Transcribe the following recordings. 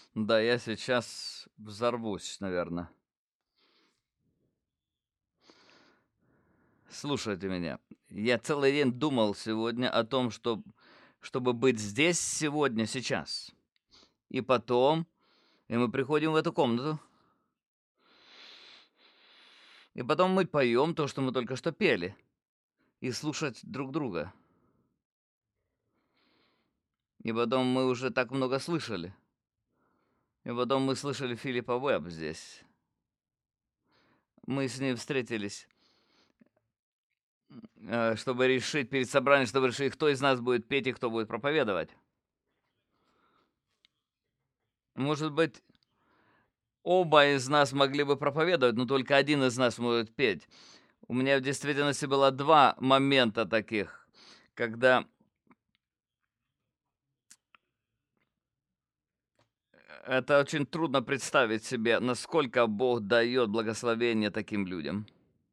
Да, я сейчас взорвусь, наверное. Слушайте меня. Я целый день думал сегодня о том, чтобы быть здесь сегодня, сейчас. И потом, и мы приходим в эту комнату, и потом мы поем то, что мы только что пели, и слушать друг друга. И потом мы уже так много слышали. И потом мы слышали Филиппа Уэбб здесь. Мы с ним встретились, чтобы решить перед собранием, чтобы решить, кто из нас будет петь и кто будет проповедовать. Может быть, оба из нас могли бы проповедовать, но только один из нас может петь. У меня в действительности было два момента таких, когда это очень трудно представить себе, насколько Бог дает благословение таким людям.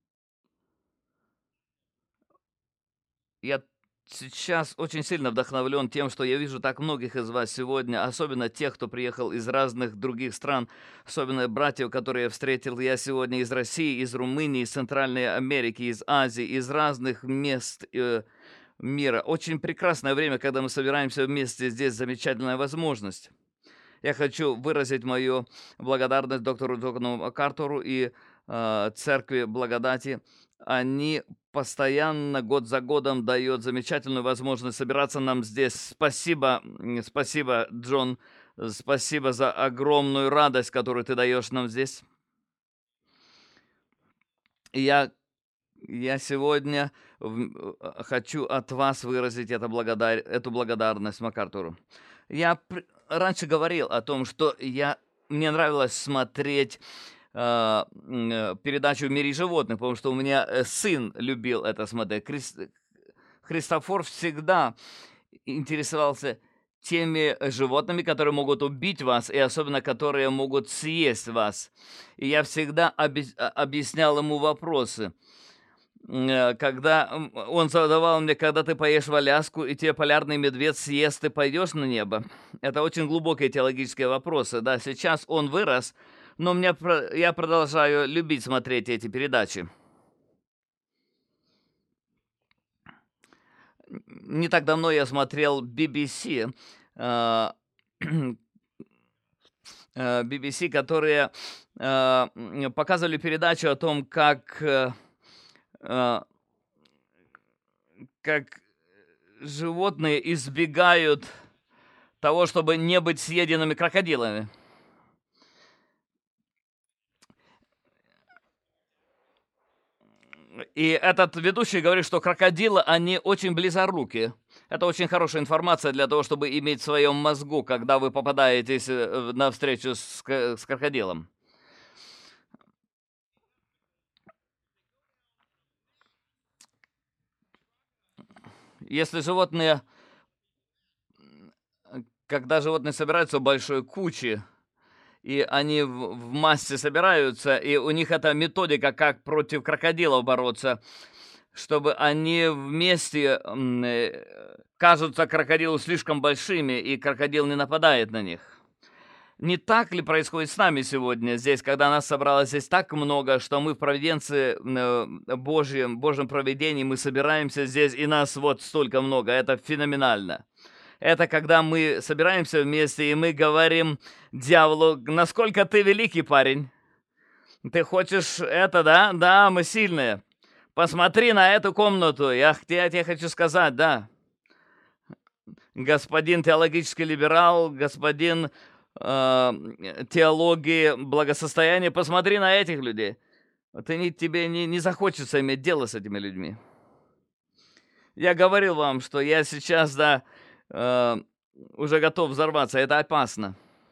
Я сейчас очень сильно вдохновлен тем, что я вижу так многих из вас сегодня, особенно тех, кто приехал из разных других стран, особенно братьев, которые я встретил я сегодня из России, из Румынии, из Центральной Америки, из Азии, из разных мест мира. Очень прекрасное время, когда мы собираемся вместе, здесь замечательная возможность. Я хочу выразить мою благодарность доктору Джону МакАртуру и Церкви Благодати. Они постоянно, год за годом, дают замечательную возможность собираться нам здесь. Спасибо, спасибо, Джон, спасибо за огромную радость, которую ты даешь нам здесь. И я сегодня хочу от вас выразить эту благодарность МакАртуру. Раньше говорил о том, что мне нравилось смотреть передачу «В мире животных», потому что у меня сын любил это смотреть. Христофор всегда интересовался теми животными, которые могут убить вас, и особенно которые могут съесть вас. И я всегда объяснял ему вопросы. Когда он задавал мне, когда ты поешь в Аляску, и тебе полярный медведь съест, ты пойдешь на небо? Это очень глубокие теологические вопросы. Да, сейчас он вырос, но я продолжаю любить смотреть эти передачи. Не так давно я смотрел BBC, э, BBC, которые показывали передачу о том, как животные избегают того, чтобы не быть съеденными крокодилами. И этот ведущий говорит, что крокодилы, они очень близоруки. Это очень хорошая информация для того, чтобы иметь в своем мозгу, когда вы попадаетесь на встречу с крокодилом. Если животные, когда животные собираются в большой куче, и они в массе собираются, и у них это методика, как против крокодилов бороться, чтобы они вместе кажутся крокодилу слишком большими, и крокодил не нападает на них. Не так ли происходит с нами сегодня здесь, когда нас собралось здесь так много, что мы в провиденции Божьем провидении, мы собираемся здесь, и нас вот столько много. Это феноменально. Это когда мы собираемся вместе, и мы говорим дьяволу: насколько ты великий, парень. Ты хочешь это, да? Да, мы сильные. Посмотри на эту комнату. Я тебе хочу сказать, да. Господин теологический либерал, господин теологии благосостояния, посмотри на этих людей. Тебе не захочется иметь дело с этими людьми. Я говорил вам, что я сейчас, да, уже готов взорваться. Это опасно.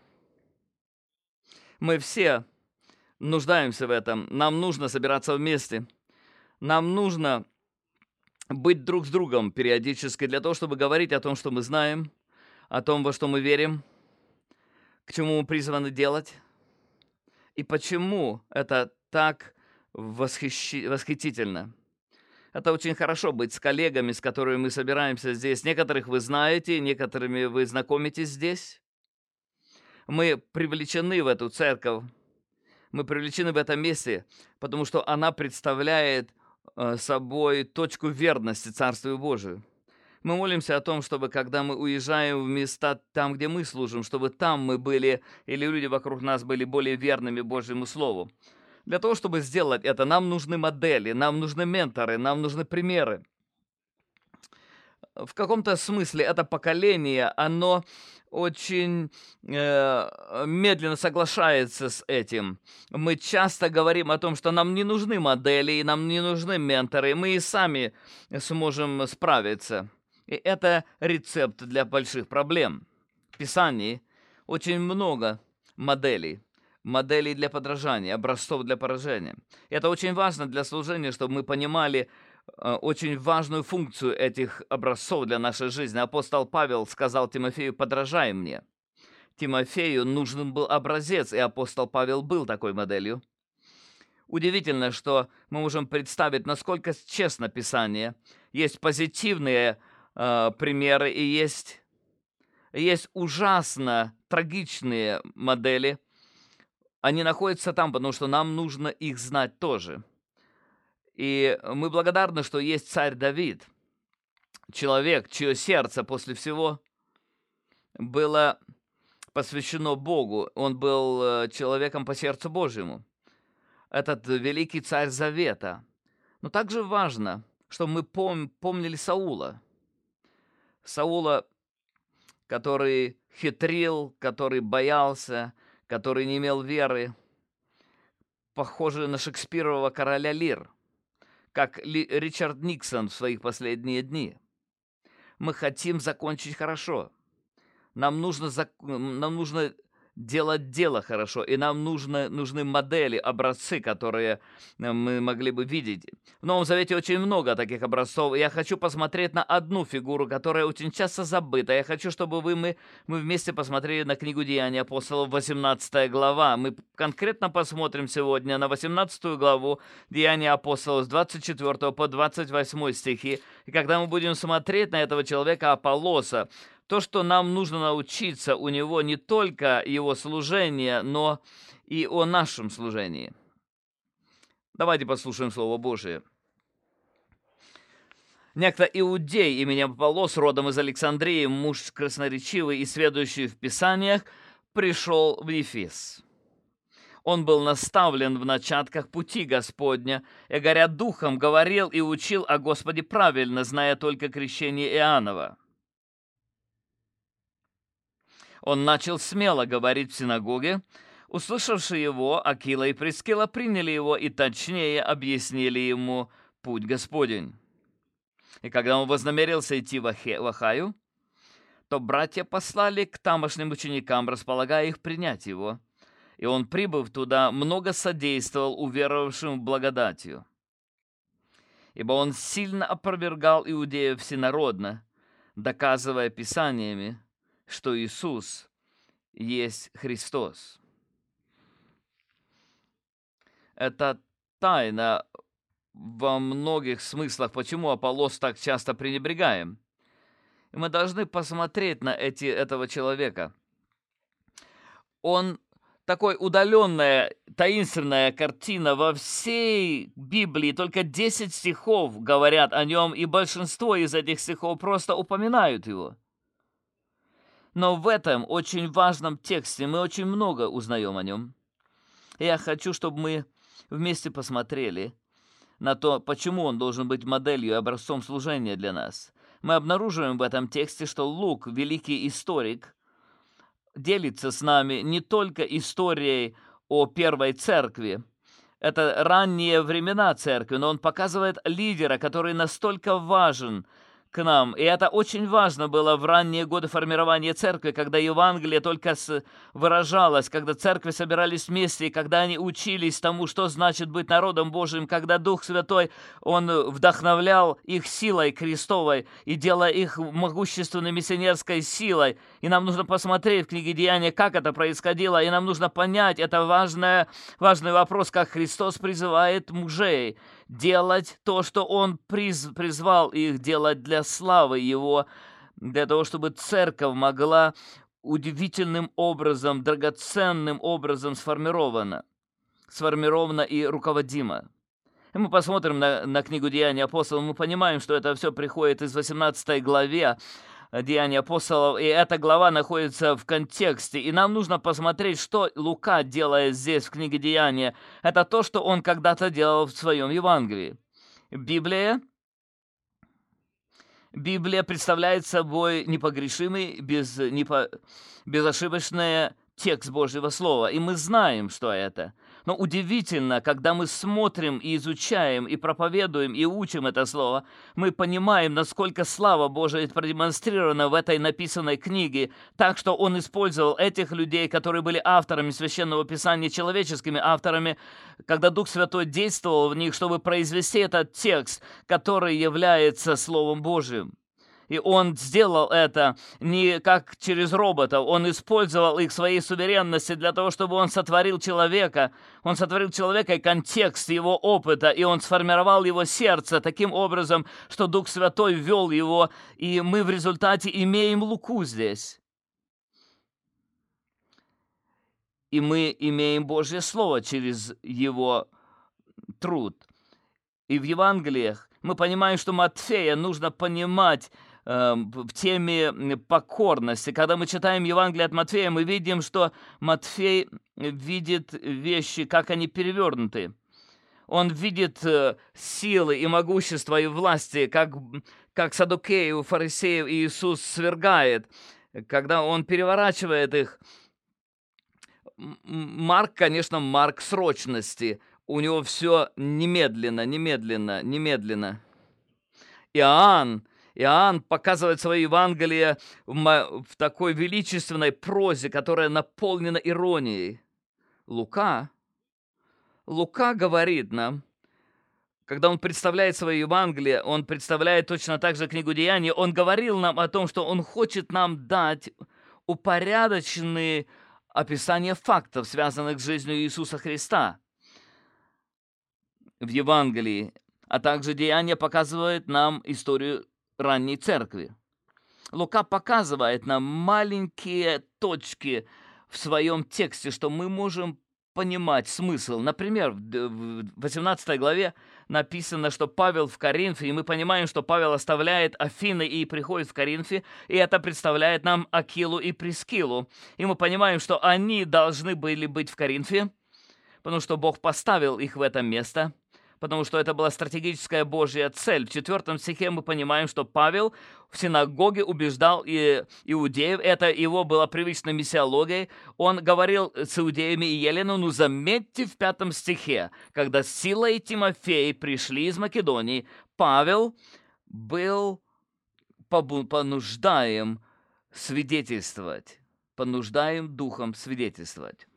Мы все нуждаемся в этом. Нам нужно собираться вместе. Нам нужно быть друг с другом периодически для того, чтобы говорить о том, что мы знаем, о том, во что мы верим, к чему мы призваны делать, и почему это так восхитительно. Это очень хорошо быть с коллегами, с которыми мы собираемся здесь. Некоторых вы знаете, некоторыми вы знакомитесь здесь. Мы привлечены в эту церковь, мы привлечены в это месте, потому что она представляет собой точку верности Царствию Божию. Мы молимся о том, чтобы когда мы уезжаем в места там, где мы служим, чтобы там мы были, или люди вокруг нас были более верными Божьему Слову. Для того, чтобы сделать это, нам нужны модели, нам нужны менторы, нам нужны примеры. В каком-то смысле это поколение, оно очень медленно соглашается с этим. Мы часто говорим о том, что нам не нужны модели, и нам не нужны менторы, мы и сами сможем справиться. И это рецепт для больших проблем. В Писании очень много моделей для подражания, образцов для поражения. Это очень важно для служения, чтобы мы понимали очень важную функцию этих образцов для нашей жизни. Апостол Павел сказал Тимофею: «Подражай мне». Тимофею нужен был образец, и апостол Павел был такой моделью. Удивительно, что мы можем представить, насколько честно Писание. Есть позитивные примеры, и есть ужасно трагичные модели. Они находятся там, потому что нам нужно их знать тоже. И мы благодарны, что есть царь Давид, человек, чье сердце после всего было посвящено Богу. Он был человеком по сердцу Божьему. Этот великий царь Завета. Но также важно, чтобы мы помнили Саула. Саула, который хитрил, который боялся, который не имел веры, похожий на шекспирового короля Лир, как Ричард Никсон в своих последние дни. Мы хотим закончить хорошо. Нам нужно делать дело хорошо, и нам нужны модели, образцы, которые мы могли бы видеть. В Новом Завете очень много таких образцов, и я хочу посмотреть на одну фигуру, которая очень часто забыта. Я хочу, чтобы мы вместе посмотрели на книгу «Деяния апостолов», 18 глава. Мы конкретно посмотрим сегодня на 18 главу «Деяния апостолов» с 24 по 28 стихи. И когда мы будем смотреть на этого человека Аполлоса, то, что нам нужно научиться у него не только его служение, но и о нашем служении. Давайте послушаем Слово Божие. Некто иудей именем Аполлос, родом из Александрии, муж красноречивый и сведущий в Писаниях, пришел в Ефес. Он был наставлен в начатках пути Господня, и, горя духом, говорил и учил о Господе правильно, зная только крещение Иоаннова. Он начал смело говорить в синагоге. Услышавши его, Акила и Прискила приняли его и точнее объяснили ему путь Господень. И когда он вознамерился идти в Ахаю, то братья послали к тамошним ученикам, располагая их принять его. И он, прибыв туда, много содействовал уверовавшим в благодатью. Ибо он сильно опровергал иудеев всенародно, доказывая писаниями, что Иисус есть Христос. Это тайна во многих смыслах, почему Аполлос так часто пренебрегаем. И мы должны посмотреть на этого человека. Он такой удаленная, таинственная картина во всей Библии. Только 10 стихов говорят о нем, и большинство из этих стихов просто упоминают его. Но в этом очень важном тексте мы очень много узнаем о нем. И я хочу, чтобы мы вместе посмотрели на то, почему он должен быть моделью и образцом служения для нас. Мы обнаруживаем в этом тексте, что Лук, великий историк, делится с нами не только историей о первой церкви. Это ранние времена церкви, но он показывает лидера, который настолько важен к нам. И это очень важно было в ранние годы формирования церкви, когда Евангелие только выражалось, когда церкви собирались вместе, и когда они учились тому, что значит быть народом Божьим, когда Дух Святой, Он вдохновлял их силой Христовой и делая их могущественной миссионерской силой. И нам нужно посмотреть в книге Деяния, как это происходило, и нам нужно понять, это важный вопрос, как Христос призывает мужей делать то, что Он призвал их делать для славы Его, для того, чтобы церковь могла удивительным образом, драгоценным образом сформировано и руководимо. И мы посмотрим на книгу «Деяния апостолов», мы понимаем, что это все приходит из 18 главе «Деяния апостолов», и эта глава находится в контексте. И нам нужно посмотреть, что Лука делает здесь, в книге «Деяния». Это то, что он когда-то делал в своем Евангелии. Библия представляет собой непогрешимый, безошибочный текст Божьего Слова. И мы знаем, что это. Но удивительно, когда мы смотрим и изучаем, и проповедуем, и учим это Слово, мы понимаем, насколько слава Божия продемонстрирована в этой написанной книге, так что Он использовал этих людей, которые были авторами Священного Писания, человеческими авторами, когда Дух Святой действовал в них, чтобы произвести этот текст, который является Словом Божьим. И он сделал это не как через роботов, он использовал их своей суверенности для того, чтобы он сотворил человека. Он сотворил человека и контекст его опыта, и он сформировал его сердце таким образом, что Дух Святой ввел его, и мы в результате имеем Луку здесь. И мы имеем Божье Слово через его труд. И в Евангелиях мы понимаем, что Матфея нужно понимать в теме покорности. Когда мы читаем Евангелие от Матфея, мы видим, что Матфей видит вещи, как они перевернуты. Он видит силы и могущество и власти, как саддукеев, фарисеев Иисус свергает, когда он переворачивает их. Марк, конечно, Марк срочности. У него все немедленно. Иоанн показывает свое Евангелие в такой величественной прозе, которая наполнена иронией. Лука говорит нам, когда он представляет свое Евангелие, он представляет точно так же книгу «Деяний», он говорил нам о том, что он хочет нам дать упорядоченные описания фактов, связанных с жизнью Иисуса Христа в Евангелии, а также Деяния показывают нам историю ранней церкви. Лука показывает нам маленькие точки в своем тексте, что мы можем понимать смысл. Например, в 18 главе написано, что Павел в Коринфе, и мы понимаем, что Павел оставляет Афины и приходит в Коринфе, и это представляет нам Акилу и Прискилу. И мы понимаем, что они должны были быть в Коринфе, потому что Бог поставил их в это место, потому что это была стратегическая Божья цель. В 4 стихе мы понимаем, что Павел в синагоге убеждал иудеев, это его было привычной миссиологией. Он говорил с иудеями и Елену, но заметьте в 5 стихе, когда Сила и Тимофей пришли из Македонии, Павел был понуждаем свидетельствовать, понуждаем духом свидетельствовать.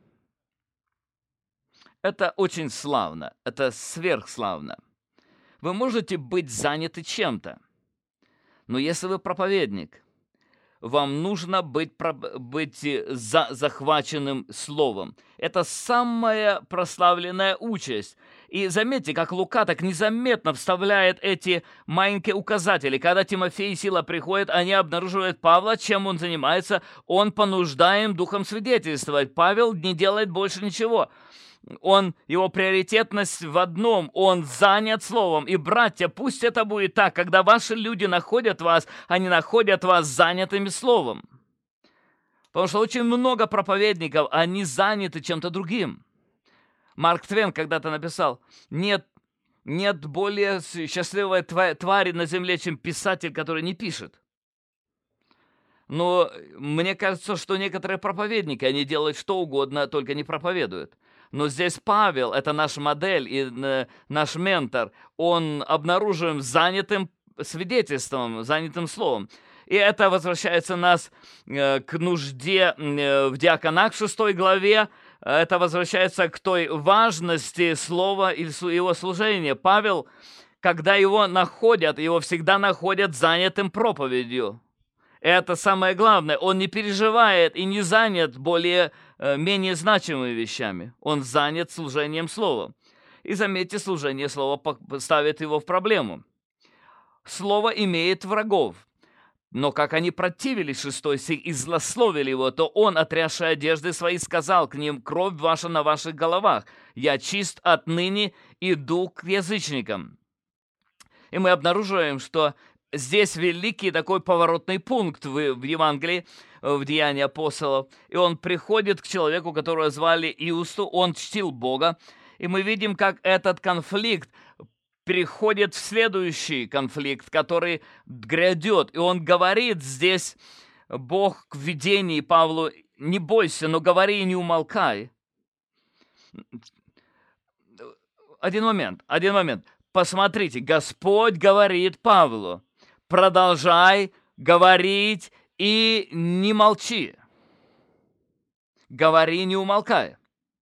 Это очень славно, это сверхславно. Вы можете быть заняты чем-то, но если вы проповедник, вам нужно быть захваченным словом. Это самая прославленная участь. И заметьте, как Лука так незаметно вставляет эти маленькие указатели. Когда Тимофей и Сила приходят, они обнаруживают Павла, чем он занимается. Он понуждаем духом свидетельствовать. Павел не делает больше ничего. Его приоритетность в одном, он занят словом. И, братья, пусть это будет так, когда ваши люди находят вас, они находят вас занятыми словом. Потому что очень много проповедников, они заняты чем-то другим. Марк Твен когда-то написал, нет более счастливой твари на земле, чем писатель, который не пишет. Но мне кажется, что некоторые проповедники, они делают что угодно, только не проповедуют. Но здесь Павел, это наш модель и наш ментор, он обнаружен занятым свидетельством, занятым словом. И это возвращается нас к нужде в диаконах в 6 главе. Это возвращается к той важности слова и его служения. Павел, когда его находят, его всегда находят занятым проповедью. Это самое главное. Он не переживает и не занят менее значимыми вещами. Он занят служением слова. И заметьте, служение слова ставит его в проблему. Слово имеет врагов. Но как они противились, 6 стих, и злословили его, то он, отрясши одежды свои, сказал к ним: кровь ваша на ваших головах, я чист отныне, иду к язычникам. И мы обнаруживаем, что здесь великий такой поворотный пункт в Евангелии, в Деянии апостолов. И он приходит к человеку, которого звали Иусту, он чтил Бога. И мы видим, как этот конфликт переходит в следующий конфликт, который грядет. И он говорит здесь, Бог в видении Павлу: не бойся, но говори и не умолкай. Один момент. Посмотрите, Господь говорит Павлу: продолжай говорить и не молчи. Говори, не умолкай.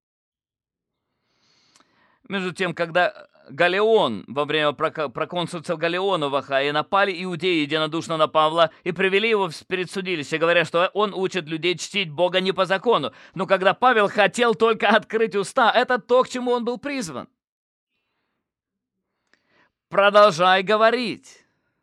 Между тем, когда Галлион, во время проконсульства Галлиона в Ахае, напали иудеи единодушно на Павла и привели его перед судилище, говоря, что он учит людей чтить Бога не по закону. Но когда Павел хотел только открыть уста, это то, к чему он был призван. Продолжай говорить.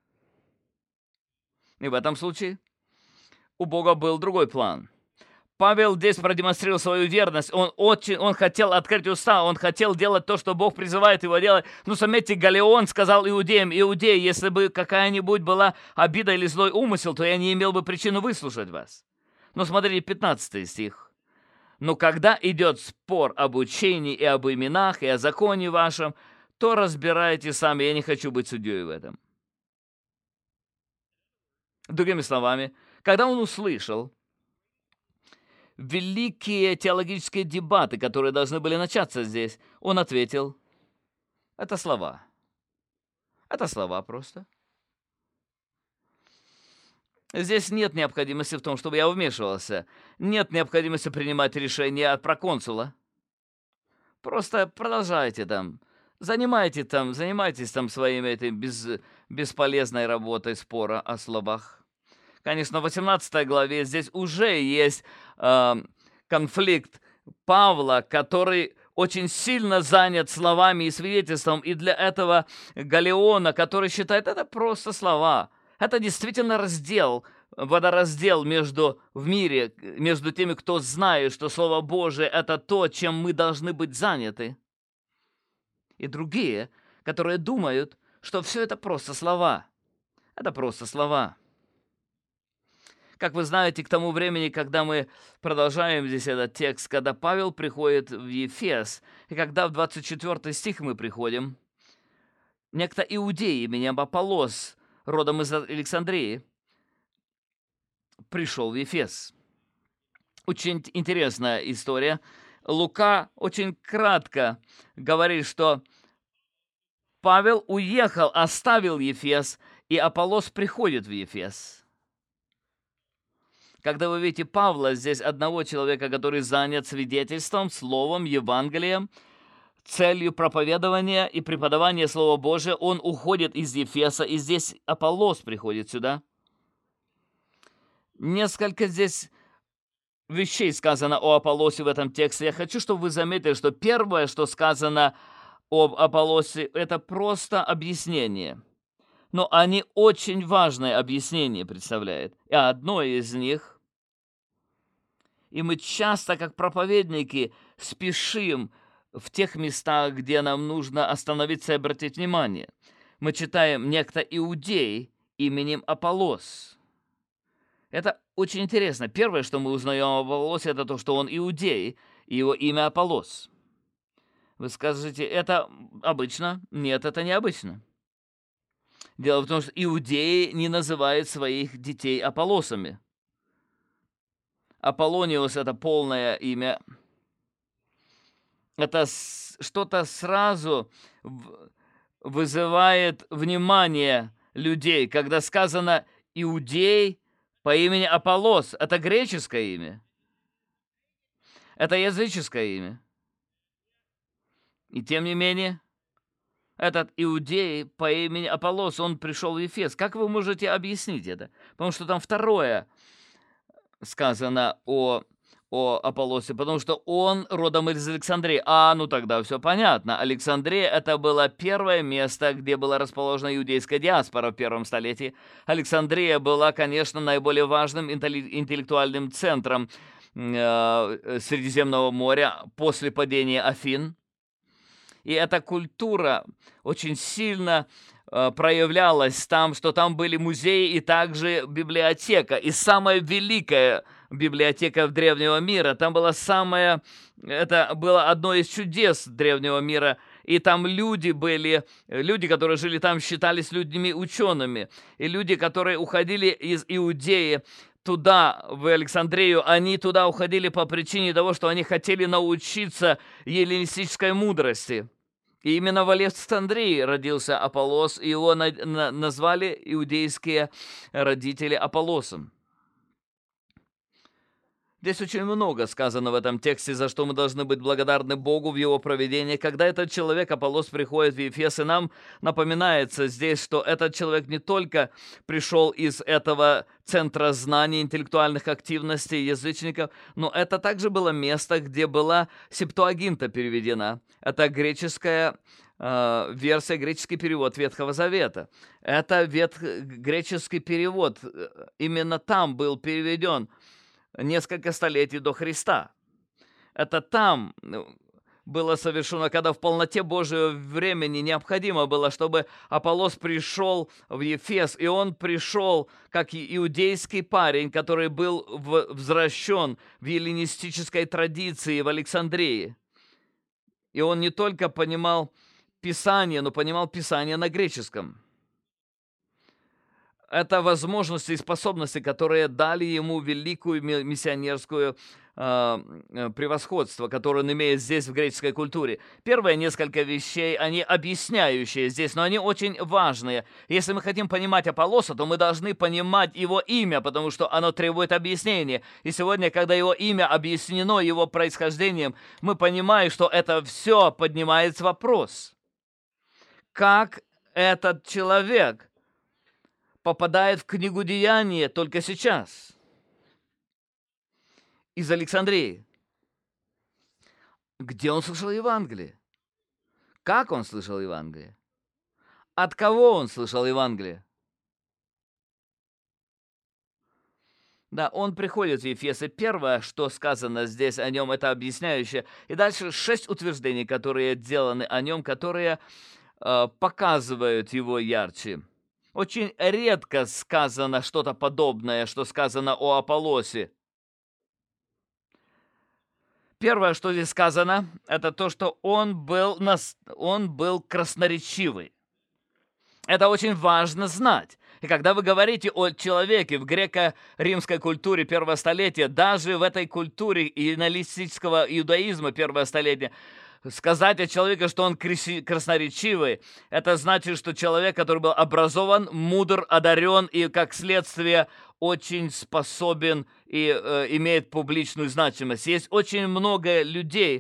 И в этом случае у Бога был другой план. Павел здесь продемонстрировал свою верность. Он хотел открыть уста, он хотел делать то, что Бог призывает его делать. Но заметьте, Галлион сказал иудеям: иудеи, если бы какая-нибудь была обида или злой умысел, то я не имел бы причину выслушать вас. Но смотрите, 15 стих. Но когда идет спор об учении и об именах, и о законе вашем, то разбирайте сами, я не хочу быть судьей в этом. Другими словами, когда он услышал великие теологические дебаты, которые должны были начаться здесь, он ответил: это слова. Это слова просто. Здесь нет необходимости в том, чтобы я вмешивался. Нет необходимости принимать решения от проконсула. Просто продолжайте там. Занимайтесь там своей этой бесполезной работой спора о словах. Конечно, в 18 главе здесь уже есть конфликт Павла, который очень сильно занят словами и свидетельством, и для этого Галлиона, который считает, это просто слова. Это действительно водораздел в мире, между теми, кто знает, что Слово Божие — это то, чем мы должны быть заняты, и другие, которые думают, что все это просто слова. Это просто слова. Как вы знаете, к тому времени, когда мы продолжаем здесь этот текст, когда Павел приходит в Ефес, и когда в 24 стих мы приходим, некто иудей именем Аполлос, родом из Александрии, пришел в Ефес. Очень интересная история. Лука очень кратко говорит, что Павел уехал, оставил Ефес, и Аполлос приходит в Ефес. Когда вы видите Павла, здесь одного человека, который занят свидетельством, словом, Евангелием, целью проповедования и преподавания Слова Божия, он уходит из Ефеса, и здесь Аполлос приходит сюда. Несколько здесь вещей сказано о Аполлосе в этом тексте. Я хочу, чтобы вы заметили, что первое, что сказано об Аполлосе, это просто объяснение. Но они очень важное объяснение представляют. И одно из них, и мы часто, как проповедники, спешим в тех местах, где нам нужно остановиться и обратить внимание. Мы читаем: некто иудей именем Аполлос. Это очень интересно. Первое, что мы узнаем об Аполлосе, это то, что он иудей, и его имя Аполлос. Вы скажете, это обычно? Нет, это необычно. Дело в том, что иудеи не называют своих детей Аполлосами. Аполлониус — это полное имя. Это что-то сразу вызывает внимание людей, когда сказано «иудей по имени Аполлос». Это греческое имя. Это языческое имя. И тем не менее, этот иудей по имени Аполлос, он пришел в Ефес. Как вы можете объяснить это? Потому что там второе сказано о о Аполлосе, потому что он родом из Александрии. Ну тогда все понятно. Александрия — это было первое место, где была расположена иудейская диаспора в первом столетии. Александрия была, конечно, наиболее важным интеллектуальным центром Средиземного моря после падения Афин. И эта культура очень сильно проявлялась там, что там были музеи и также библиотека. И самая великая библиотека древнего мира, там была это было одно из чудес древнего мира. И там люди, которые жили там, считались людьми-учеными. И люди, которые уходили из Иудеи туда, в Александрию, они туда уходили по причине того, что они хотели научиться эллинистической мудрости. И именно в Александрии родился Аполлос, и его назвали иудейские родители Аполлосом. Здесь очень много сказано в этом тексте, за что мы должны быть благодарны Богу в его провидении. Когда этот человек, Аполлос, приходит в Ефес, и нам напоминается здесь, что этот человек не только пришел из этого центра знаний, интеллектуальных активностей язычников, но это также было место, где была Септуагинта переведена. Это греческая версия, греческий перевод Ветхого Завета. Это греческий перевод. Именно там был переведен несколько столетий до Христа. Это там было совершено, когда в полноте Божьего времени необходимо было, чтобы Аполлос пришел в Ефес, и он пришел как иудейский парень, который был возвращен в эллинистической традиции в Александрии. И он не только понимал Писание, но понимал Писание на греческом. Это возможности и способности, которые дали ему великую миссионерскую превосходство, которое он имеет здесь в греческой культуре. Первые несколько вещей, они объясняющие здесь, но они очень важные. Если мы хотим понимать Аполлоса, то мы должны понимать его имя, потому что оно требует объяснения. И сегодня, когда его имя объяснено его происхождением, мы понимаем, что это все поднимает вопрос. Как этот человек попадает в книгу Деяния только сейчас из Александрии? Где он слышал Евангелие? Как он слышал Евангелие? От кого он слышал Евангелие? Да, он приходит в Ефес, и первое, что сказано здесь о нем, это объясняющее. И дальше 6 утверждений, которые сделаны о нем, которые показывают его ярче. Очень редко сказано что-то подобное, что сказано о Аполлосе. Первое, что здесь сказано, это то, что он был красноречивый. Это очень важно знать. И когда вы говорите о человеке в греко-римской культуре первого столетия, даже в этой культуре эллинистического иудаизма первого столетия, сказать о человеке, что он красноречивый, это значит, что человек, который был образован, мудр, одарен и, как следствие, очень способен и имеет публичную значимость. Есть очень много людей,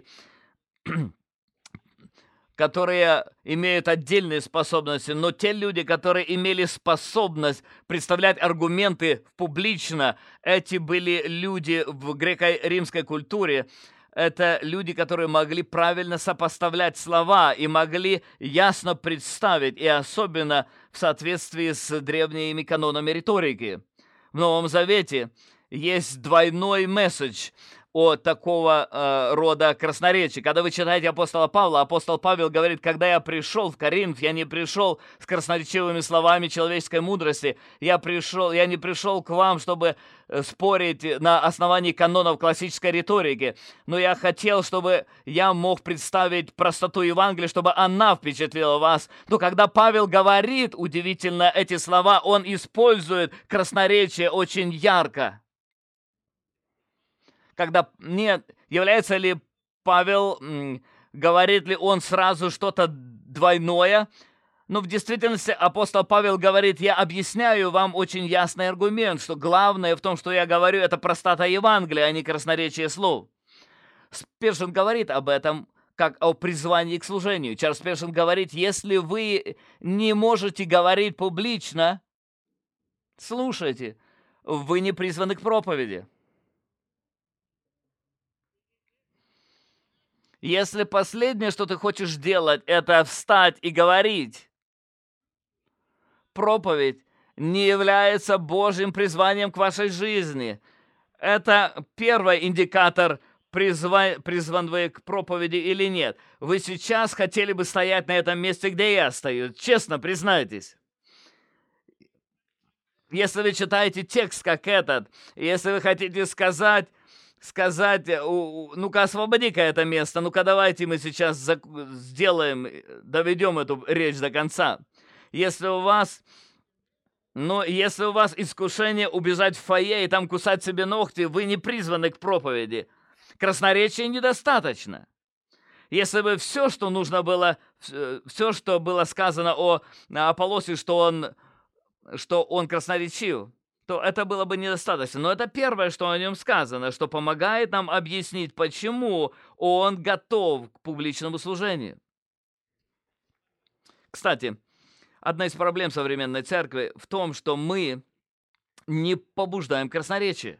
которые имеют отдельные способности, но те люди, которые имели способность представлять аргументы публично, эти были люди в греко-римской культуре. Это люди, которые могли правильно сопоставлять слова и могли ясно представить, и особенно в соответствии с древними канонами риторики. В Новом Завете есть двойной месседж о такого рода красноречии. Когда вы читаете апостола Павла, апостол Павел говорит: когда я пришел в Коринф, я не пришел с красноречивыми словами человеческой мудрости, я не пришел к вам, чтобы спорить на основании канонов классической риторики, но я хотел, чтобы я мог представить простоту Евангелия, чтобы она впечатлила вас. Но когда Павел говорит, удивительно, эти слова, он использует красноречие очень ярко. Является ли Павел, говорит ли он сразу что-то двойное? Но в действительности апостол Павел говорит: я объясняю вам очень ясный аргумент, что главное в том, что я говорю, это простота Евангелия, а не красноречие слов. Спержин говорит об этом как о призвании к служению. Чарльз Спержин говорит: если вы не можете говорить публично, слушайте, вы не призваны к проповеди. Если последнее, что ты хочешь делать, это встать и говорить, проповедь не является Божьим призванием к вашей жизни. Это первый индикатор, призван вы к проповеди или нет. Вы сейчас хотели бы стоять на этом месте, где я стою. Честно признайтесь. Если вы читаете текст как этот, если вы хотите сказать, ну-ка освободи-ка это место, ну-ка давайте мы сейчас сделаем, доведем эту речь до конца. Если у вас искушение убежать в фойе и там кусать себе ногти, вы не призваны к проповеди. Красноречия недостаточно. Если бы все, что нужно было, все, что было сказано о Аполлосе, что он красноречив, то это было бы недостаточно. Но это первое, что о нем сказано, что помогает нам объяснить, почему он готов к публичному служению. Кстати, одна из проблем современной церкви в том, что мы не побуждаем красноречие.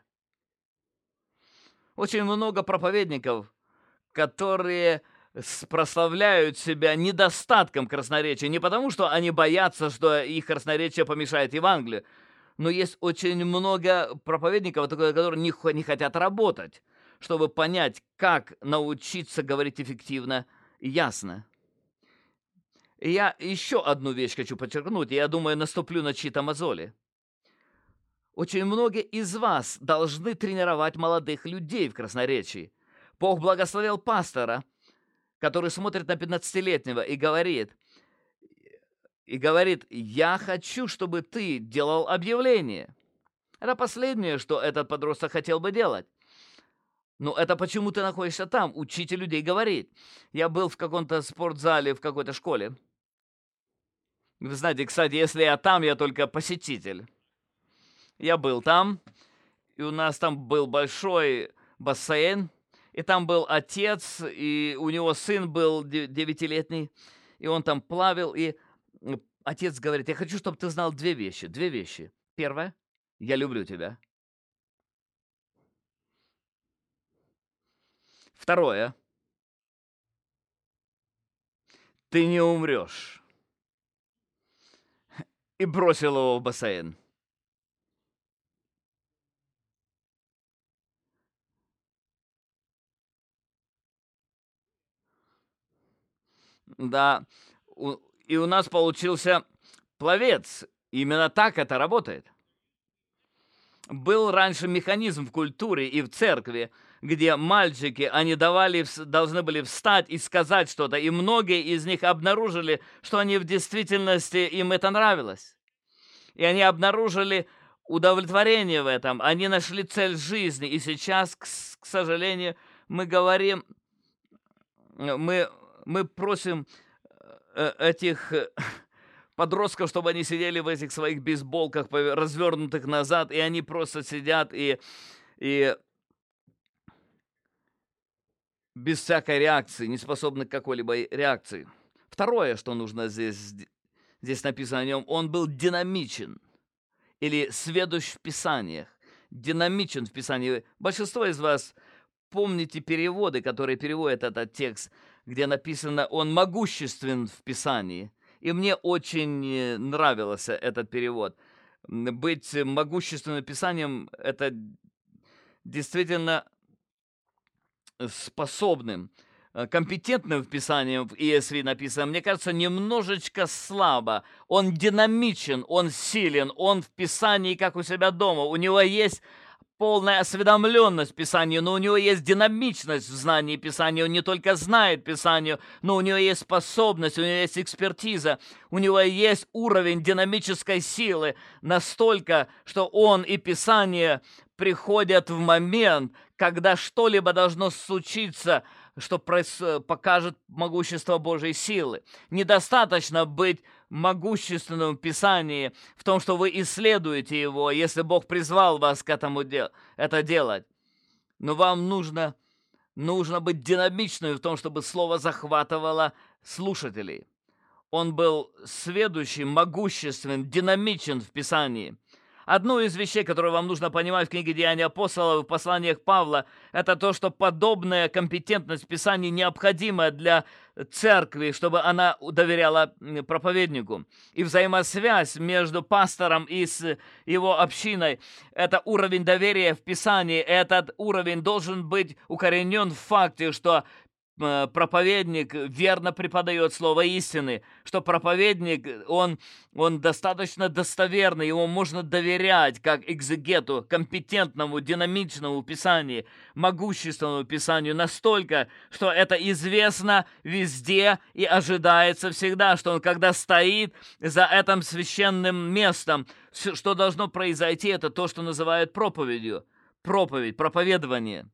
Очень много проповедников, которые прославляют себя недостатком красноречия, не потому, что они боятся, что их красноречие помешает Евангелию, но есть очень много проповедников, которые не хотят работать, чтобы понять, как научиться говорить эффективно и ясно. И я еще одну вещь хочу подчеркнуть, и я думаю, наступлю на чьи-то мозоли. Очень многие из вас должны тренировать молодых людей в красноречии. Бог благословил пастора, который смотрит на 15-летнего и говорит, я хочу, чтобы ты делал объявление. Это последнее, что этот подросток хотел бы делать. Но это почему ты находишься там, учите людей говорить. Я был в каком-то спортзале, в какой-то школе. Вы знаете, кстати, если я там, я только посетитель. Я был там, и у нас там был большой бассейн, и там был отец, и у него сын был 9-летний, и он там плавал, и отец говорит, я хочу, чтобы ты знал две вещи. Первое, я люблю тебя. Второе, ты не умрешь. И бросил его в бассейн. Да, и у нас получился пловец. Именно так это работает. Был раньше механизм в культуре и в церкви, где мальчики, они должны были встать и сказать что-то, и многие из них обнаружили, что они в действительности, им это нравилось. И они обнаружили удовлетворение в этом, они нашли цель жизни, и сейчас, к сожалению, мы говорим, мы просим этих подростков, чтобы они сидели в этих своих бейсболках, развернутых назад, и они просто сидят и без всякой реакции, не способны к какой-либо реакции. Второе, что нужно здесь написано о нем, он был динамичен или сведущ в Писаниях. Динамичен в Писании. Большинство из вас помните переводы, которые переводят этот текст, где написано «Он могуществен в Писании». И мне очень нравился этот перевод. Быть могущественным Писанием – это действительно способным, компетентным в Писании, в ESV написано, мне кажется, немножечко слабо. Он динамичен, он силен, он в Писании, как у себя дома. У него есть полная осведомленность в Писании, но у него есть динамичность в знании Писания. Он не только знает Писание, но у него есть способность, у него есть экспертиза, у него есть уровень динамической силы настолько, что он и Писание приходят в момент, когда что-либо должно случиться, что покажет могущество Божьей силы. Недостаточно быть могущественным в Писании, в том, что вы исследуете его, если Бог призвал вас к этому это делать. Но вам нужно быть динамичным в том, чтобы Слово захватывало слушателей. Он был сведущий, могуществен, динамичен в Писании. Одну из вещей, которую вам нужно понимать в книге «Деяния апостолов» и в посланиях Павла, это то, что подобная компетентность в Писании необходима для церкви, чтобы она доверяла проповеднику. И взаимосвязь между пастором и с его общиной, это уровень доверия в Писании, этот уровень должен быть укоренен в факте, что проповедник верно преподает слово истины, что проповедник, он достаточно достоверный, ему можно доверять как экзегету, компетентному, динамичному Писанию, могущественному Писанию настолько, что это известно везде и ожидается всегда, что он, когда стоит за этим священным местом, что должно произойти, это то, что называют проповедью, проповедование.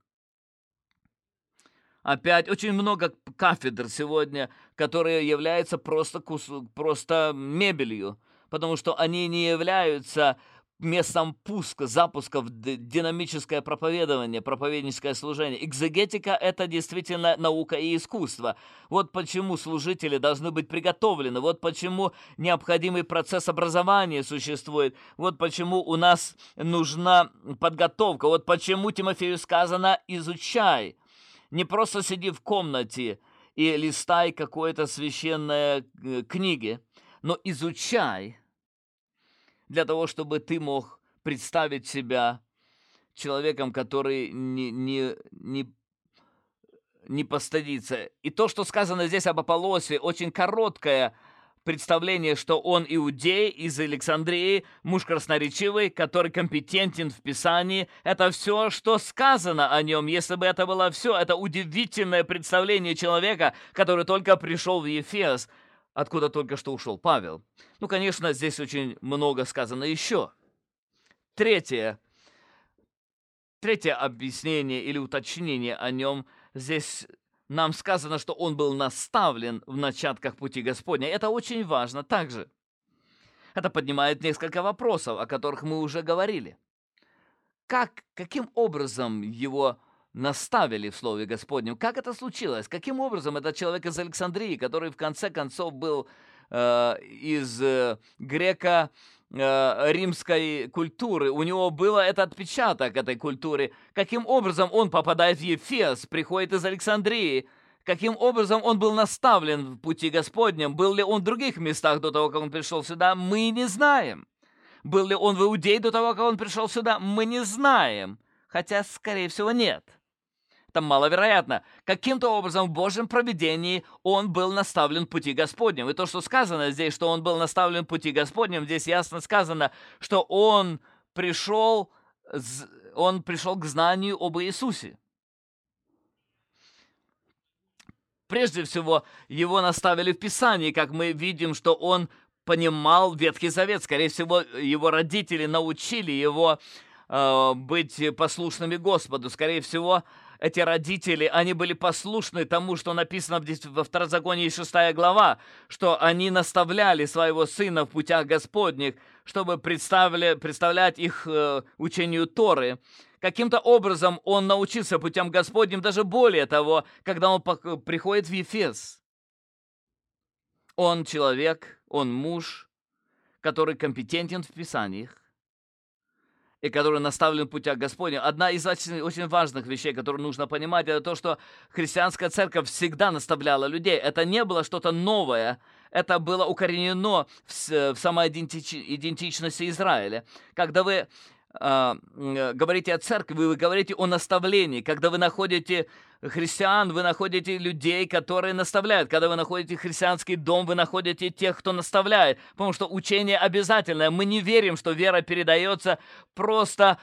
Опять очень много кафедр сегодня, которые являются просто мебелью, потому что они не являются местом запуска в динамическое проповедование, проповедническое служение. Экзегетика – это действительно наука и искусство. Вот почему служители должны быть приготовлены, вот почему необходимый процесс образования существует, вот почему у нас нужна подготовка, вот почему Тимофею сказано «изучай». Не просто сиди в комнате и листай какой-то священной книги, но изучай для того, чтобы ты мог представить себя человеком, который не постыдится. И то, что сказано здесь об Аполлосе, очень короткое представление, что он иудей из Александрии, муж красноречивый, который компетентен в Писании. Это все, что сказано о нем. Если бы это было все, это удивительное представление человека, который только пришел в Ефес, откуда только что ушел Павел. Ну, конечно, здесь очень много сказано еще. Третье объяснение или уточнение о нем здесь. Нам сказано, что он был наставлен в начатках пути Господня. Это очень важно также. Это поднимает несколько вопросов, о которых мы уже говорили. Каким образом его наставили в Слове Господнем? Как это случилось? Каким образом этот человек из Александрии, который в конце концов был из греко-римской культуры, у него был этот отпечаток этой культуры. Каким образом он попадает в Ефес, приходит из Александрии? Каким образом он был наставлен в пути Господнем? Был ли он в других местах до того, как он пришел сюда? Мы не знаем. Был ли он в Иудее до того, как он пришел сюда? Мы не знаем. Хотя, скорее всего, нет. Это маловероятно. Каким-то образом в Божьем провидении он был наставлен в пути Господнем. И то, что сказано здесь, что он был наставлен в пути Господнем, здесь ясно сказано, что он пришел к знанию об Иисусе. Прежде всего, его наставили в Писании, как мы видим, что он понимал Ветхий Завет. Скорее всего, его родители научили его быть послушными Господу. Скорее всего, эти родители, они были послушны тому, что написано во Второзаконии 6 глава, что они наставляли своего сына в путях Господних, чтобы представлять их учению Торы. Каким-то образом он научился путям Господним, даже более того, когда он приходит в Ефес. Он человек, он муж, который компетентен в Писаниях, и который наставлен в путях Господних. Одна из очень важных вещей, которую нужно понимать, это то, что христианская церковь всегда наставляла людей. Это не было что-то новое, это было укоренено в самоидентичности Израиля. Когда вы говорите о церкви, вы говорите о наставлении. Когда вы находите христиан, вы находите людей, которые наставляют. Когда вы находите христианский дом, вы находите тех, кто наставляет. Потому что учение обязательное. Мы не верим, что вера передается просто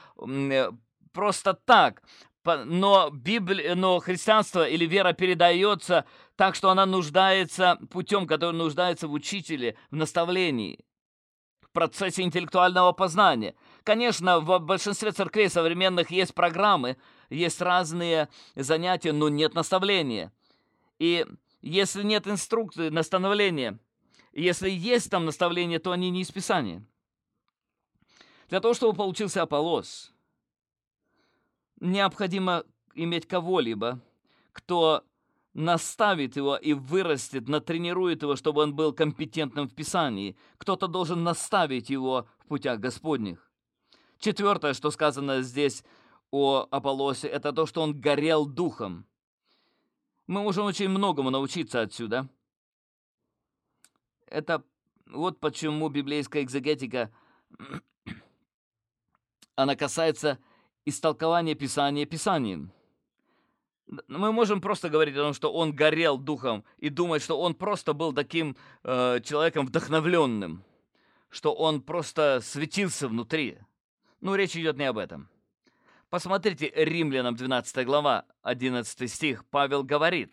так. Но христианство или вера передается так, что она нуждается путем, который нуждается в учителе, в наставлении, в процессе интеллектуального познания. Конечно, в большинстве церквей современных есть программы, есть разные занятия, но нет наставления. И если нет инструкции, наставления, если есть там наставления, то они не из Писания. Для того, чтобы получился Аполлос, необходимо иметь кого-либо, кто наставит его и вырастет, натренирует его, чтобы он был компетентным в Писании. Кто-то должен наставить его в путях Господних. Четвертое, что сказано здесь о Аполлосе, это то, что он горел духом. Мы можем очень многому научиться отсюда. Это вот почему библейская экзегетика, она касается истолкования Писания Писанием. Мы можем просто говорить о том, что он горел духом, и думать, что он просто был таким человеком вдохновленным, что он просто светился внутри. Ну, речь идет не об этом. Посмотрите, Римлянам 12 глава, 11 стих, Павел говорит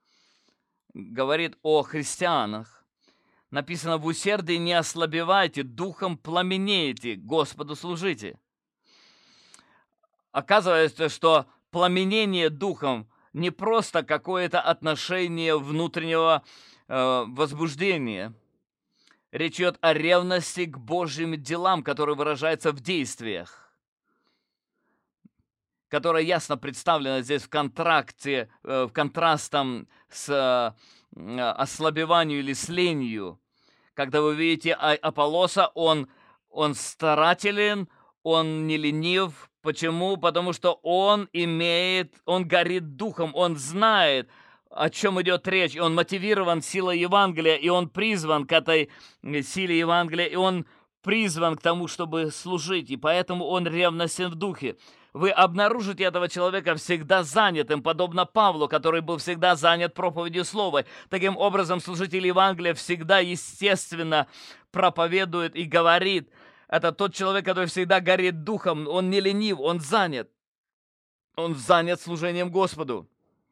о христианах. Написано: «В усердии не ослабевайте, духом пламенеете, Господу служите». Оказывается, что пламенение духом не просто какое-то отношение внутреннего возбуждения. Речь идет о ревности к Божьим делам, которая выражается в действиях, которая ясно представлена здесь в контрастом с ослабеванием или с ленью. Когда вы видите Аполлоса, он старателен, он не ленив. Почему? Потому что он горит духом, он знает, о чем идет речь, и он мотивирован силой Евангелия, и он призван к этой силе Евангелия, и он призван к тому, чтобы служить, и поэтому он ревностен в духе. Вы обнаружите этого человека всегда занятым, подобно Павлу, который был всегда занят проповедью слова. Таким образом, служитель Евангелия всегда естественно проповедует и говорит. Это тот человек, который всегда горит духом, он не ленив, он занят служением Господу.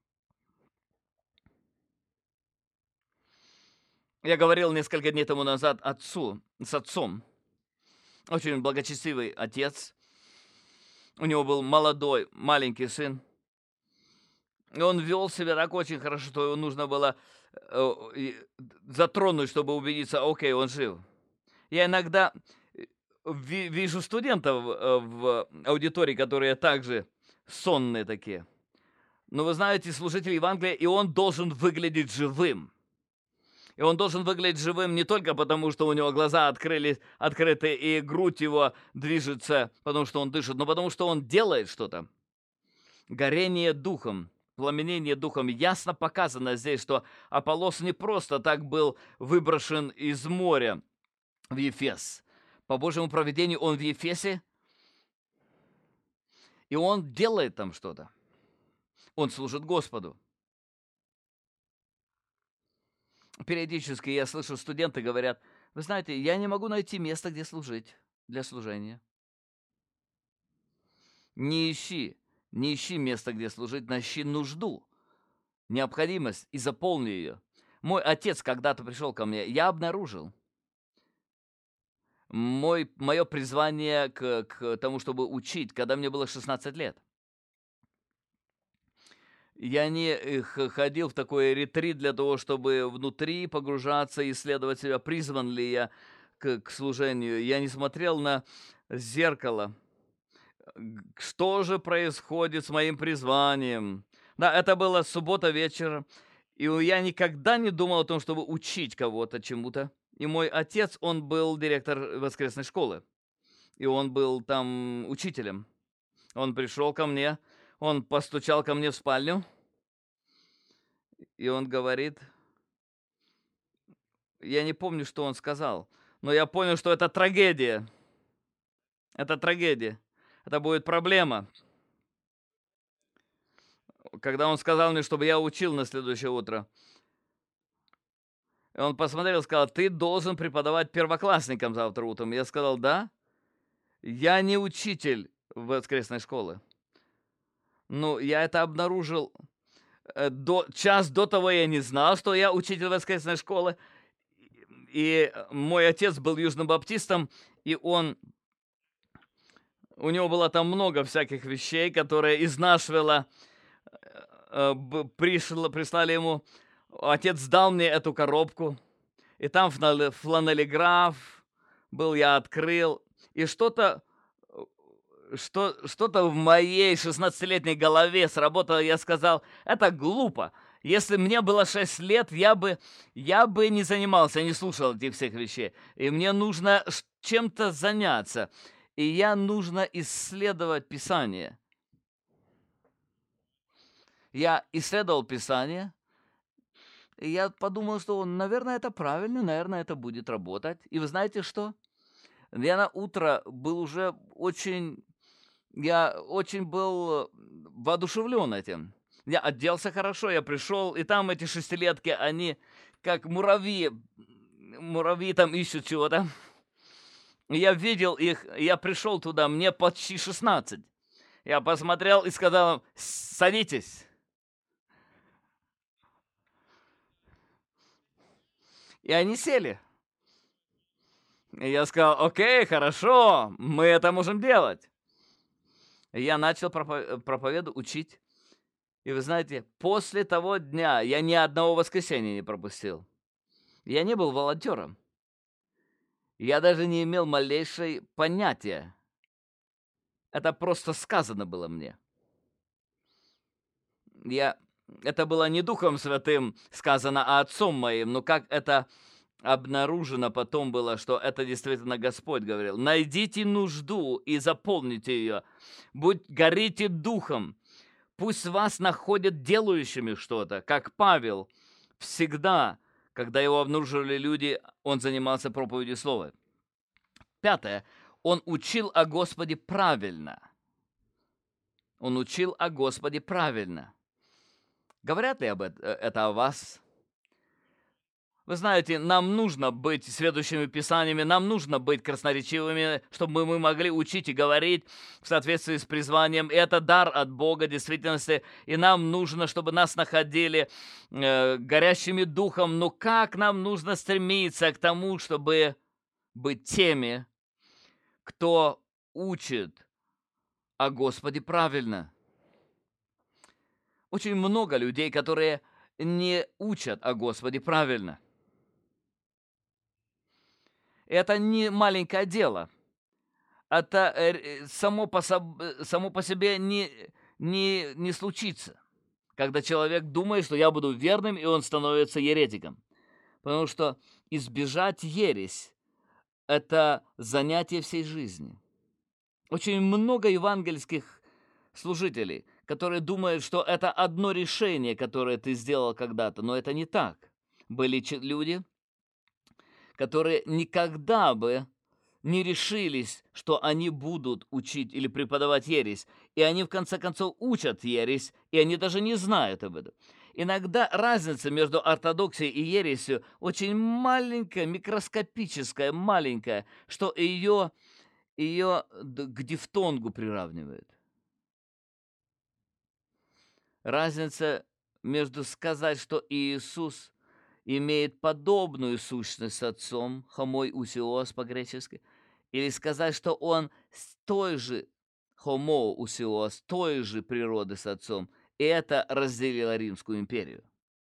Я говорил несколько дней тому назад с отцом. Очень благочестивый отец. У него был молодой, маленький сын. И он вел себя так очень хорошо, что его нужно было затронуть, чтобы убедиться, окей, он жив. Я иногда вижу студентов в аудитории, которые также сонные такие. Но вы знаете, служитель Евангелия, и он должен выглядеть живым. И он должен выглядеть живым не только потому, что у него глаза открыты, и грудь его движется, потому что он дышит, но потому что он делает что-то. Горение духом, пламенение духом. Ясно показано здесь, что Аполлос не просто так был выброшен из моря в Ефес. По Божьему провидению он в Ефесе, и он делает там что-то. Он служит Господу. Периодически я слышу, студенты говорят: вы знаете, я не могу найти место, где служить, для служения. Не ищи место, где служить, но ищи нужду, необходимость и заполни ее. Мой отец когда-то пришел ко мне, я обнаружил мое призвание к тому, чтобы учить, когда мне было 16 лет. Я не ходил в такой ретрит для того, чтобы внутри погружаться, исследовать себя, призван ли я к служению. Я не смотрел на зеркало. Что же происходит с моим призванием? Да, это была суббота вечер, и я никогда не думал о том, чтобы учить кого-то чему-то. И мой отец, он был директор воскресной школы, и он был там учителем. Он пришел ко мне, он постучал ко мне в спальню, и он говорит, я не помню, что он сказал, но я понял, что это трагедия. Это трагедия. Это будет проблема. Когда он сказал мне, чтобы я учил на следующее утро, он посмотрел и сказал: ты должен преподавать первоклассникам завтра утром. Я сказал: да, я не учитель воскресной школы. Ну, я это обнаружил час до того, я не знал, что я учитель воскресной школы. И мой отец был южным баптистом, и у него было там много всяких вещей, которые из Нашвилла прислали ему. Отец дал мне эту коробку, и там фланелеграф был, я открыл, и что-то в моей 16-летней голове сработало. Я сказал: это глупо. Если мне было 6 лет, я бы не занимался, не слушал этих всех вещей. И мне нужно чем-то заняться. И я нужно исследовать Писание. Я исследовал Писание, и я подумал, что, наверное, это правильно, наверное, это будет работать. И вы знаете что? Я на утро был уже я очень был воодушевлен этим. Я оделся хорошо, я пришел, и там эти шестилетки, они как муравьи там ищут чего-то. Я видел их, я пришел туда, мне почти 16. Я посмотрел и сказал им: садитесь. И они сели. И я сказал: окей, хорошо, мы это можем делать. И я начал учить. И вы знаете, после того дня я ни одного воскресенья не пропустил. Я не был волонтером. Я даже не имел малейшей понятия. Это просто сказано было мне. Это было не Духом Святым сказано, а Отцом моим. Но как это обнаружено потом было, что это действительно Господь говорил. Найдите нужду и заполните ее. Горите духом. Пусть вас находят делающими что-то, как Павел всегда, когда его обнаруживали люди, он занимался проповедью слова. 5. Он учил о Господе правильно. Он учил о Господе правильно. Говорят ли это о вас? Вы знаете, нам нужно быть сведущими Писаниями, нам нужно быть красноречивыми, чтобы мы могли учить и говорить в соответствии с призванием. И это дар от Бога, в действительности. И нам нужно, чтобы нас находили горящими духом. Но как нам нужно стремиться к тому, чтобы быть теми, кто учит о Господе правильно? Очень много людей, которые не учат о Господе правильно. Это не маленькое дело. Это само по себе не случится, когда человек думает, что я буду верным, и он становится еретиком. Потому что избежать ересь – это занятие всей жизни. Очень много евангельских служителей, которые думают, что это одно решение, которое ты сделал когда-то, но это не так. Были люди, которые никогда бы не решились, что они будут учить или преподавать ересь. И они, в конце концов, учат ересь, и они даже не знают об этом. Иногда разница между ортодоксией и ересью очень маленькая, микроскопическая, маленькая, что ее к дифтонгу приравнивают. Разница между сказать, что Иисус имеет подобную сущность с Отцом, хомой усиос по-гречески, или сказать, что он с той же хомо усиос, той же природы с Отцом, и это разделило Римскую империю.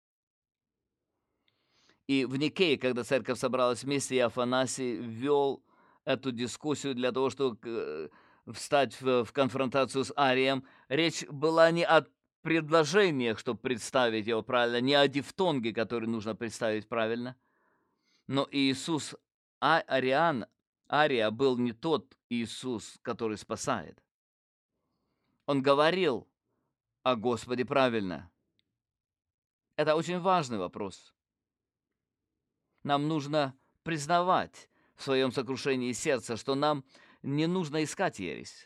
И в Никее, когда церковь собралась вместе, Афанасий ввел эту дискуссию для того, чтобы встать в конфронтацию с Арием. Речь была не о предложениях, чтобы представить его правильно, не о дифтонге, который нужно представить правильно. Но Иисус Ария был не тот Иисус, который спасает. Он говорил о Господе правильно. Это очень важный вопрос. Нам нужно признавать в своем сокрушении сердца, что нам не нужно искать ересь.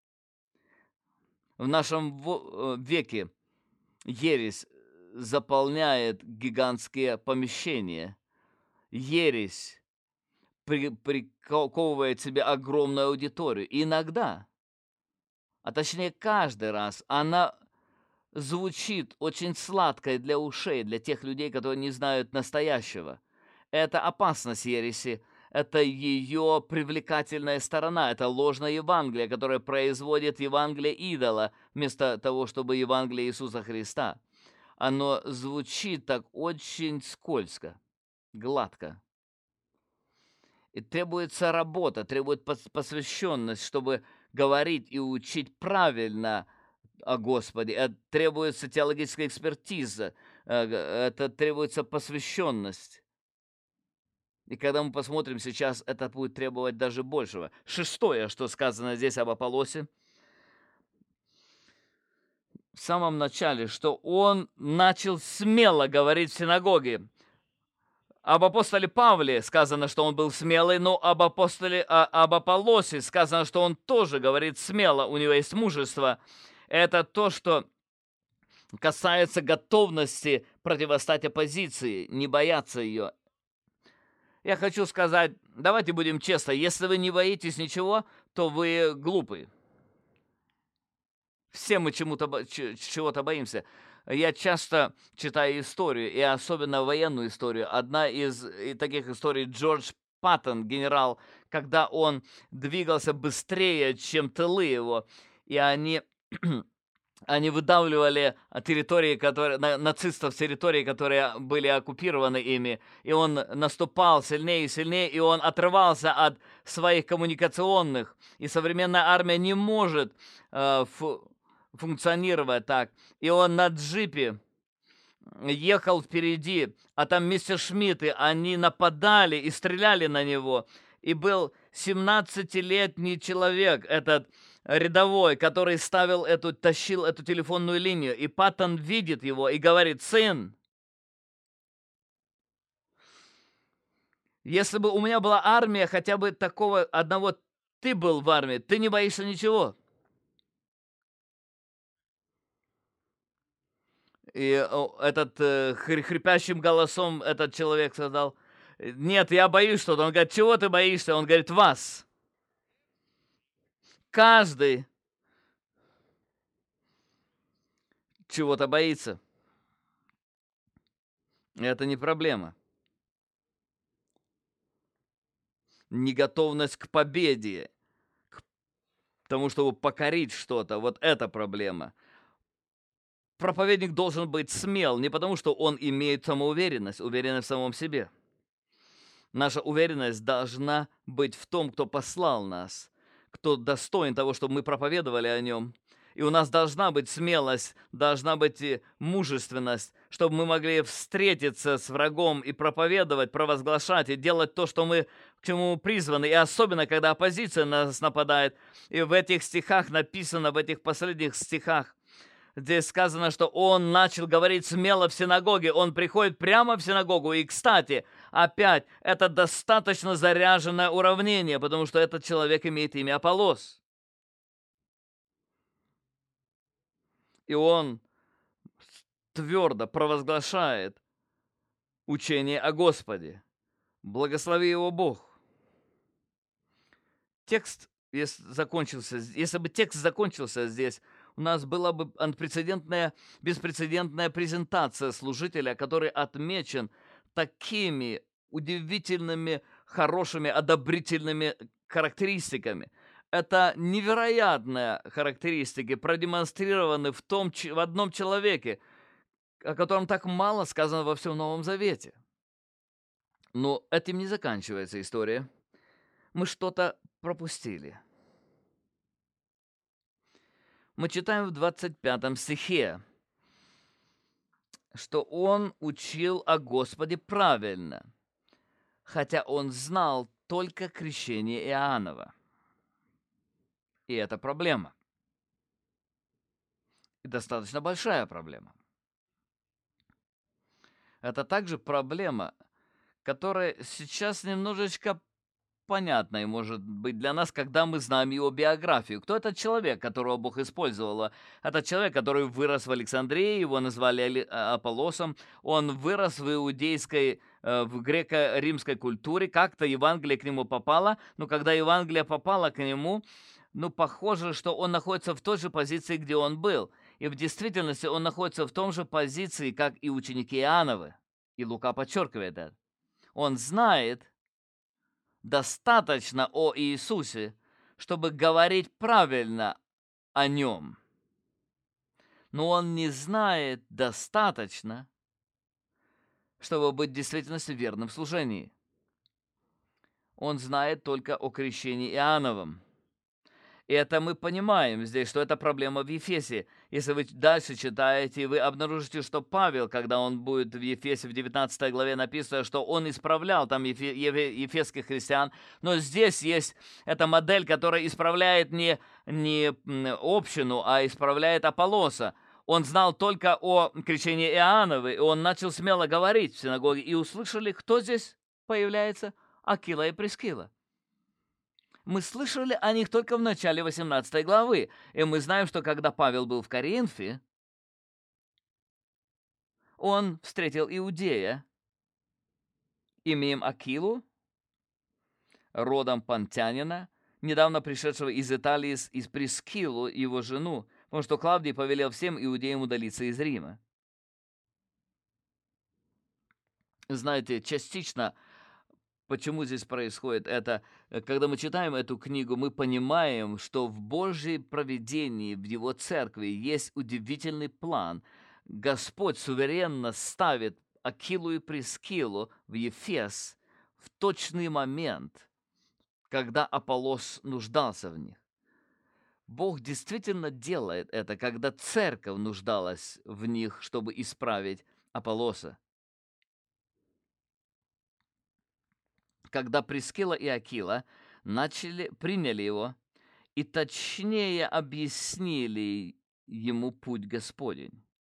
В нашем веке ересь заполняет гигантские помещения. Ересь приковывает к себе огромную аудиторию. И иногда, а точнее каждый раз, она звучит очень сладкой для ушей, для тех людей, которые не знают настоящего. Это опасность ереси, это ее привлекательная сторона, это ложное Евангелие, которое производит Евангелие идола, вместо того, чтобы Евангелие Иисуса Христа. Оно звучит так очень скользко, гладко. И требуется работа, требует посвященность, чтобы говорить и учить правильно о Господе. Это требуется теологическая экспертиза, это требуется посвященность. И когда мы посмотрим сейчас, это будет требовать даже большего. Шестое, что сказано здесь об Аполлосе, в самом начале, что он начал смело говорить в синагоге. Об апостоле Павле сказано, что он был смелый, но об Аполлосе сказано, что он тоже говорит смело, у него есть мужество. Это то, что касается готовности противостать оппозиции, не бояться ее. Я хочу сказать, давайте будем честны, если вы не боитесь ничего, то вы глупы. Все мы чего-то боимся. Я часто читаю историю, и особенно военную историю. Одна из таких историй — Джордж Паттон, генерал, когда он двигался быстрее, чем тылы его, и они выдавливали территории, нацистов с территории, которые были оккупированы ими, и он наступал сильнее и сильнее, и он отрывался от своих коммуникационных, и современная армия не может функционировать так. И он на джипе ехал впереди, а там мистер Шмидты, они нападали и стреляли на него. И был 17-летний человек, этот рядовой, который тащил эту телефонную линию. И Паттон видит его и говорит: «Сын, если бы у меня была армия, хотя бы такого одного ты был в армии, ты не боишься ничего». И этот хрипящим голосом этот человек сказал: «Нет, я боюсь что-то». Он говорит: «Чего ты боишься?» Он говорит: «Вас». Каждый чего-то боится. Это не проблема. Неготовность к победе, к тому, чтобы покорить что-то, вот это проблема. Проповедник должен быть смел не потому, что он имеет самоуверенность, уверенность в самом себе. Наша уверенность должна быть в том, кто послал нас, кто достоин того, чтобы мы проповедовали о нем. И у нас должна быть смелость, должна быть и мужественность, чтобы мы могли встретиться с врагом и проповедовать, провозглашать и делать то, что мы, к чему мы призваны. И особенно, когда оппозиция на нас нападает. И в этих стихах написано, в этих последних стихах, здесь сказано, что он начал говорить смело в синагоге. Он приходит прямо в синагогу. И, кстати, опять, это достаточно заряженное уравнение, потому что этот человек имеет имя Аполлос. И он твердо провозглашает учение о Господе. Благослови его Бог. Текст, если бы текст закончился здесь, у нас была бы беспрецедентная презентация служителя, который отмечен такими удивительными, хорошими, одобрительными характеристиками. Это невероятные характеристики, продемонстрированы в одном человеке, о котором так мало сказано во всем Новом Завете. Но этим не заканчивается история. Мы что-то пропустили. Мы читаем в 25 стихе, что он учил о Господе правильно, хотя он знал только крещение Иоаннова. И это проблема. И достаточно большая проблема. Это также проблема, которая сейчас немножечко понятной может быть для нас, когда мы знаем его биографию. Кто этот человек, которого Бог использовал? Это человек, который вырос в Александрии, его назвали Аполлосом. Он вырос в иудейской, в греко-римской культуре. Как-то Евангелие к нему попало, но когда Евангелие попало к нему, похоже, что он находится в той же позиции, где он был. И в действительности он находится в том же позиции, как и ученики Иоанновы. И Лука подчеркивает это. Он знает достаточно о Иисусе, чтобы говорить правильно о нем. Но он не знает достаточно, чтобы быть в действительности верным в служении. Он знает только о крещении Иоанновом. И это мы понимаем здесь, что это проблема в Ефесе. Если вы дальше читаете, вы обнаружите, что Павел, когда он будет в Ефесе, в 19 главе написано, что он исправлял там ефесских христиан, но здесь есть эта модель, которая исправляет не общину, а исправляет Аполлоса. Он знал только о крещении Иоанновы, и он начал смело говорить в синагоге, и услышали, кто здесь появляется? Акила и Прискила. Мы слышали о них только в начале 18 главы, и мы знаем, что когда Павел был в Коринфе, он встретил иудея, имеем Акилу, родом понтянина, недавно пришедшего из Италии, из Прискилу, его жену, потому что Клавдий повелел всем иудеям удалиться из Рима. Знаете, частично, почему здесь происходит это, когда мы читаем эту книгу, мы понимаем, что в Божьей провидении, в Его церкви есть удивительный план. Господь суверенно ставит Акилу и Прискилу в Ефес в точный момент, когда Аполлос нуждался в них. Бог действительно делает это, когда церковь нуждалась в них, чтобы исправить Аполлоса. Когда Прискила и Акила приняли его и точнее объяснили ему путь Господень.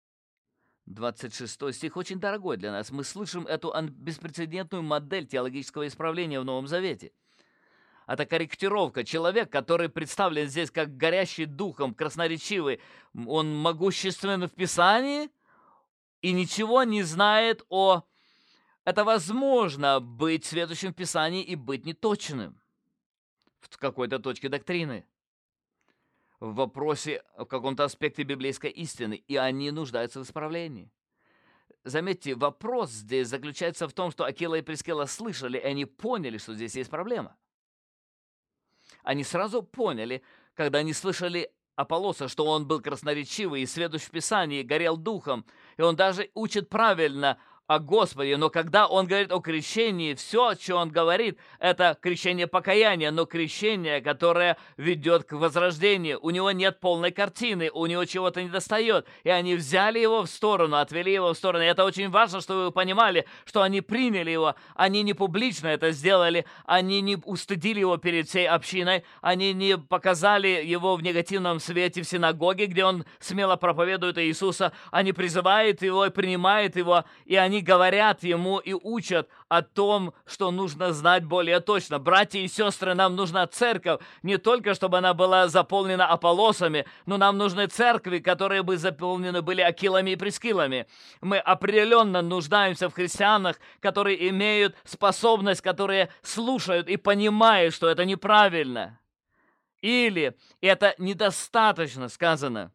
26 стих очень дорогой для нас. Мы слышим эту беспрецедентную модель теологического исправления в Новом Завете. Это корректировка. Человек, который представлен здесь как горящий духом, красноречивый, он могущественен в Писании и ничего не знает о... Это возможно быть следующим в Писании и быть неточным в какой-то точке доктрины, в вопросе, в каком-то аспекте библейской истины, и они нуждаются в исправлении. Заметьте, вопрос здесь заключается в том, что Акила и Прискила слышали, и они поняли, что здесь есть проблема. Они сразу поняли, когда они слышали Аполлоса, что он был красноречивый и сведущ в Писании, горел духом, и он даже учит правильно о Господе, но когда он говорит о крещении, все, что он говорит, это крещение покаяния, но крещение, которое ведет к возрождению. У него нет полной картины, у него чего-то недостает, и они взяли его в сторону, отвели его в сторону. И это очень важно, чтобы вы понимали, что они приняли его, они не публично это сделали, они не устыдили его перед всей общиной, они не показали его в негативном свете в синагоге, где он смело проповедует Иисуса, они призывают его и принимают его, и они говорят ему и учат о том, что нужно знать более точно. Братья и сестры, нам нужна церковь, не только чтобы она была заполнена Аполлосами, но нам нужны церкви, которые бы заполнены были Акилами и Прискилами. Мы определенно нуждаемся в христианах, которые имеют способность, которые слушают и понимают, что это неправильно. Или это недостаточно сказано.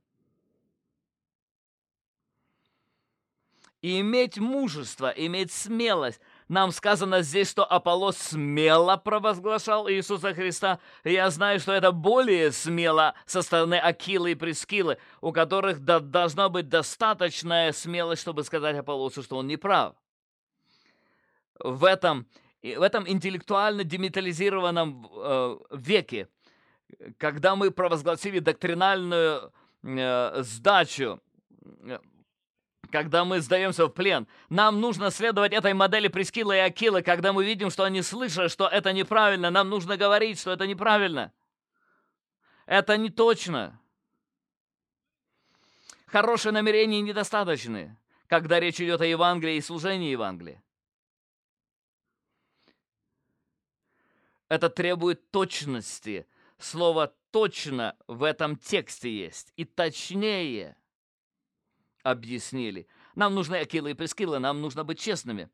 И иметь мужество, иметь смелость. Нам сказано здесь, что Аполлос смело провозглашал Иисуса Христа. И я знаю, что это более смело со стороны Акилы и Прискилы, у которых должна быть достаточная смелость, чтобы сказать Аполлосу, что он не прав. В этом интеллектуально деметализированном веке, когда мы провозгласили доктринальную сдачу, когда мы сдаемся в плен, нам нужно следовать этой модели Прискилы и Акилы. Когда мы видим, что они слышат, что это неправильно, нам нужно говорить, что это неправильно. Это не точно. Хорошие намерения недостаточны, когда речь идет о Евангелии и служении Евангелия. Это требует точности. Слово «точно» в этом тексте есть. И точнее объяснили. Нам нужны Акила и Прискила, нам нужно быть честными.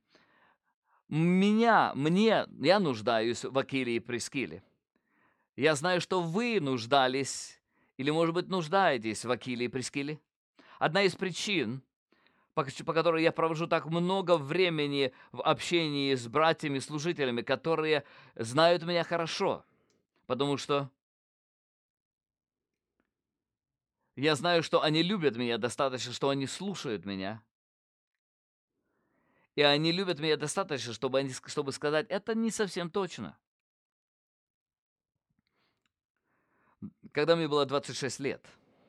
Я нуждаюсь в Акиле и Прискиле. Я знаю, что вы нуждались, или, может быть, нуждаетесь в Акиле и Прискиле. Одна из причин, по которой я провожу так много времени в общении с братьями-служителями, которые знают меня хорошо, потому что я знаю, что они любят меня достаточно, что они слушают меня. И они любят меня достаточно, чтобы сказать, это не совсем точно. Когда мне было 26 лет,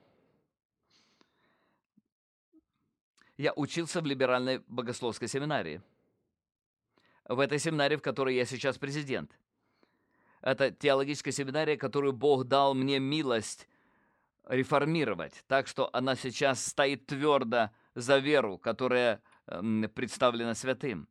я учился в либеральной богословской семинарии. В этой семинарии, в которой я сейчас президент. Это теологическая семинария, которую Бог дал мне милость реформировать, так что она сейчас стоит твердо за веру, которая представлена святым.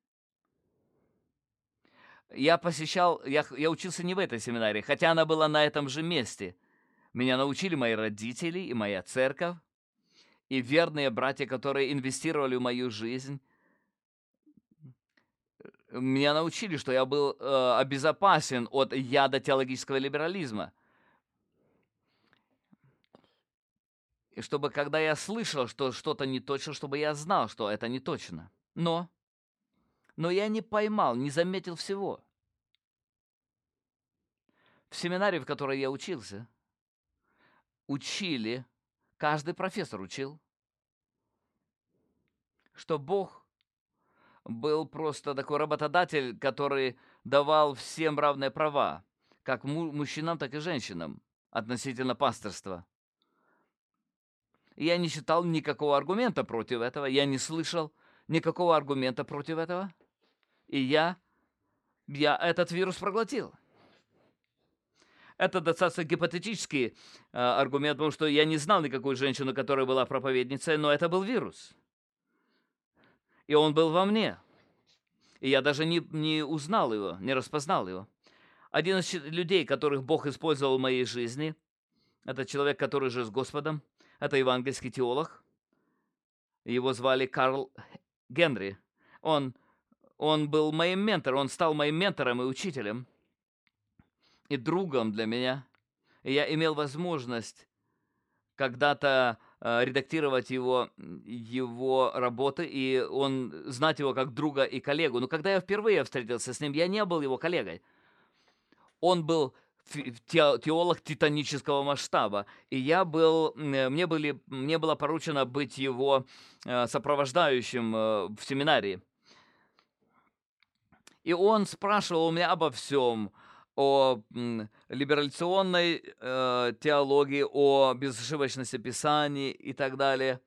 Я учился не в этой семинарии, хотя она была на этом же месте. Меня научили мои родители и моя церковь, и верные братья, которые инвестировали в мою жизнь. Меня научили, что я был обезопасен от яда теологического либерализма. И чтобы, когда я слышал, что что-то не точно, чтобы я знал, что это не точно. Но я не поймал, не заметил всего. В семинарии, в которой я учился, учили, каждый профессор учил, что Бог был просто такой работодатель, который давал всем равные права, как мужчинам, так и женщинам, относительно пасторства. И я не считал никакого аргумента против этого, я не слышал никакого аргумента против этого. И я этот вирус проглотил. Это достаточно гипотетический аргумент, потому что я не знал никакую женщину, которая была проповедницей, но это был вирус. И он был во мне. И я даже не узнал его, не распознал его. Один из людей, которых Бог использовал в моей жизни, это человек, который жил с Господом, это евангельский теолог. Его звали Карл Генри. Он был моим ментором, он стал моим ментором и учителем, и другом для меня. И я имел возможность когда-то редактировать его работы, и знать его как друга и коллегу. Но когда я впервые встретился с ним, я не был его коллегой. Он был теолог титанического масштаба, и мне было поручено быть его сопровождающим в семинарии. И он спрашивал меня обо всем, о либерационной теологии, о безошибочности Писаний и так далее.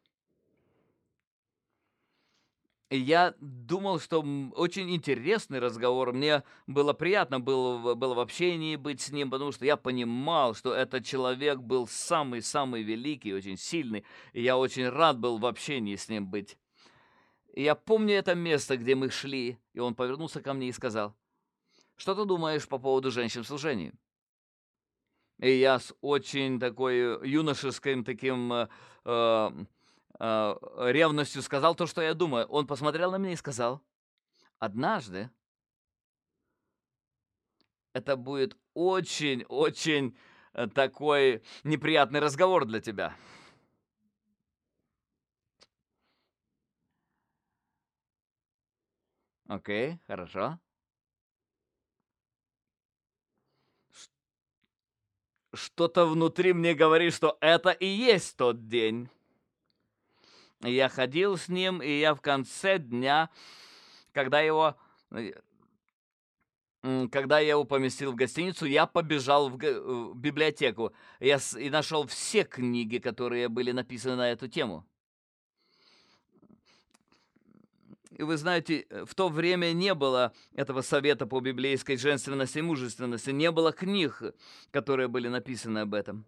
И я думал, что очень интересный разговор. Мне было приятно было в общении быть с ним, потому что я понимал, что этот человек был самый-самый великий, очень сильный. И я очень рад был в общении с ним быть. И я помню это место, где мы шли, и он повернулся ко мне и сказал: «Что ты думаешь по поводу женщин в служении?» И я с очень такой юношеским таким ревностью сказал то, что я думаю. Он посмотрел на меня и сказал: «Однажды это будет очень-очень такой неприятный разговор для тебя». Окей, хорошо. Что-то внутри мне говорит, что это и есть тот день. И я ходил с ним, и я в конце дня, когда я его поместил в гостиницу, я побежал в библиотеку. И нашел все книги, которые были написаны на эту тему. И вы знаете, в то время не было этого совета по библейской женственности и мужественности, не было книг, которые были написаны об этом.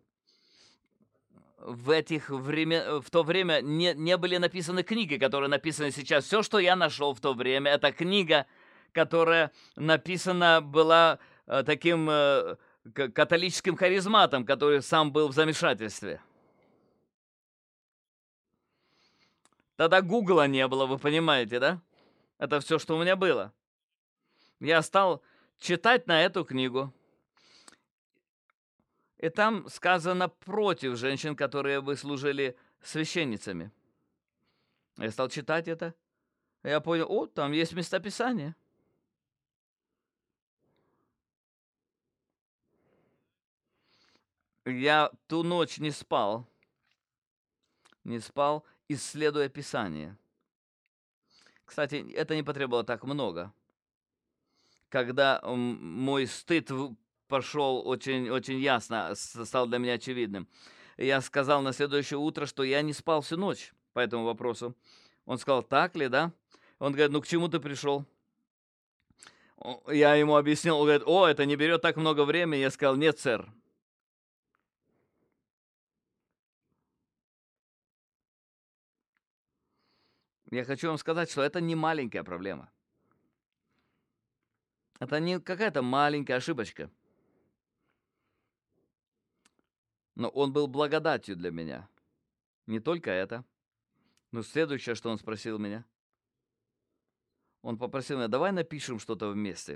В то время не были написаны книги, которые написаны сейчас. Все, что я нашел в то время, это книга, которая написана была таким католическим харизматом, который сам был в замешательстве. Тогда Гугла не было, вы понимаете, да? Это все, что у меня было. Я стал читать на эту книгу. И там сказано против женщин, которые бы служили священницами. Я стал читать это. Я понял, там есть местописание. Я ту ночь не спал, исследуя Писание. Кстати, это не потребовало так много. Когда мой стыд пошел очень, очень ясно, стал для меня очевидным. Я сказал на следующее утро, что я не спал всю ночь по этому вопросу. Он сказал, так ли, да? Он говорит, ну к чему ты пришел? Я ему объяснил, он говорит, это не берет так много времени. Я сказал, нет, сэр. Я хочу вам сказать, что это не маленькая проблема. Это не какая-то маленькая ошибочка. Но он был благодатью для меня. Не только это. Но следующее, что он спросил меня, он попросил меня, давай напишем что-то вместе.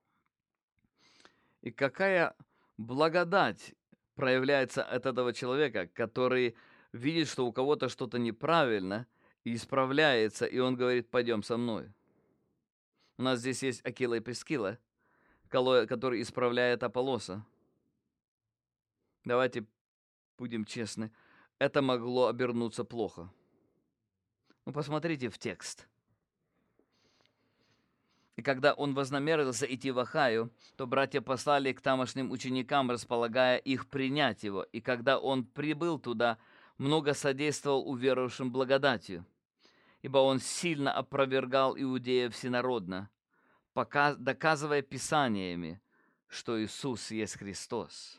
И какая благодать проявляется от этого человека, который видит, что у кого-то что-то неправильно, и исправляется, и он говорит, пойдем со мной. У нас здесь есть Акила и Прискила, который исправляет Аполлоса. Давайте будем честны, это могло обернуться плохо. Ну, посмотрите в текст. И когда он вознамерился идти в Ахаю, то братья послали к тамошним ученикам, располагая их принять его. И когда он прибыл туда, много содействовал уверовавшим благодатью, ибо он сильно опровергал иудеев всенародно, доказывая писаниями, что Иисус есть Христос.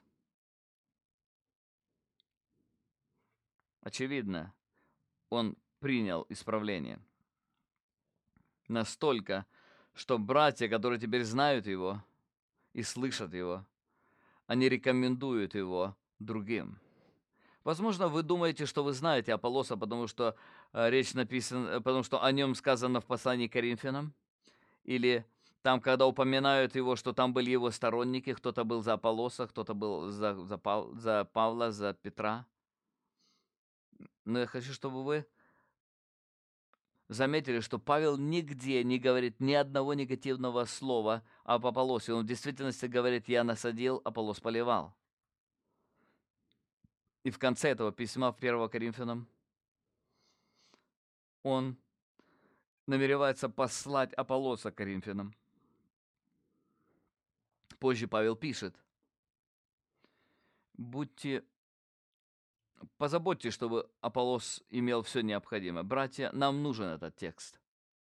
Очевидно, он принял исправление. Настолько, что братья, которые теперь знают его и слышат его, они рекомендуют его другим. Возможно, вы думаете, что вы знаете Аполлоса, потому что речь написана, потому что о нем сказано в послании к Коринфянам, или там, когда упоминают его, что там были его сторонники, кто-то был за Аполлоса, кто-то был за Павла, за Петра. Но я хочу, чтобы вы заметили, что Павел нигде не говорит ни одного негативного слова об Аполлосе. Он в действительности говорит, я насадил, Аполлос поливал. И в конце этого письма в 1 Коринфянам он намеревается послать Аполлоса к Коринфянам. Позже Павел пишет, позаботьтесь, чтобы Аполлос имел все необходимое. Братья, нам нужен этот текст.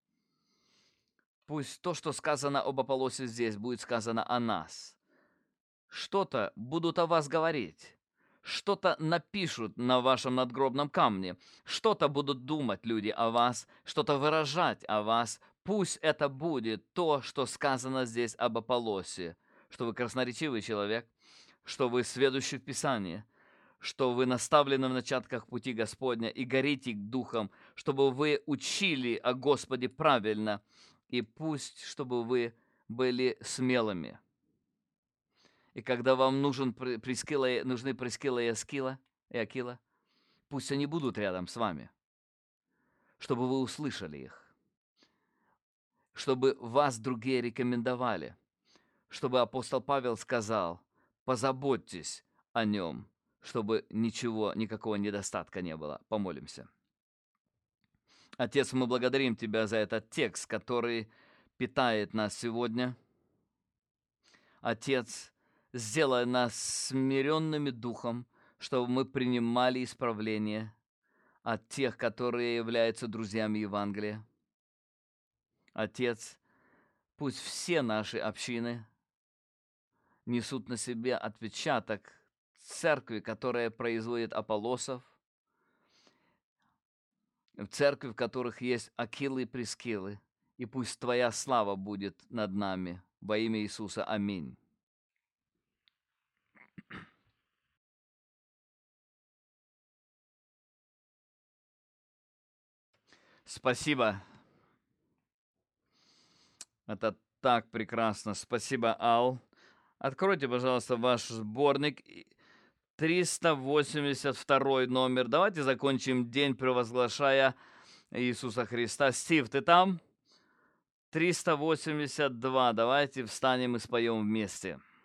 Пусть то, что сказано об Аполлосе здесь, будет сказано о нас. Что-то будут о вас говорить. Что-то напишут на вашем надгробном камне. Что-то будут думать люди о вас, что-то выражать о вас. Пусть это будет то, что сказано здесь об Аполлосе, что вы красноречивый человек, что вы сведущий в Писании, что вы наставлены в начатках пути Господня и горите духом, чтобы вы учили о Господе правильно, и пусть, чтобы вы были смелыми. И когда вам нужны Прискила и Акила, пусть они будут рядом с вами, чтобы вы услышали их, чтобы вас другие рекомендовали, чтобы апостол Павел сказал, позаботьтесь о нем, чтобы никакого недостатка не было. Помолимся. Отец, мы благодарим Тебя за этот текст, который питает нас сегодня. Отец, сделай нас смиренными духом, чтобы мы принимали исправление от тех, которые являются друзьями Евангелия. Отец, пусть все наши общины несут на себе отпечаток церкви, которая производит Аполлосов, в церкви, в которых есть Акилы и Прискилы, и пусть Твоя слава будет над нами. Во имя Иисуса. Аминь. Спасибо. Это так прекрасно. Спасибо, Ал. Откройте, пожалуйста, ваш сборник. 382 номер. Давайте закончим день, провозглашая Иисуса Христа. Стив, ты там? 382. Давайте встанем и споем вместе.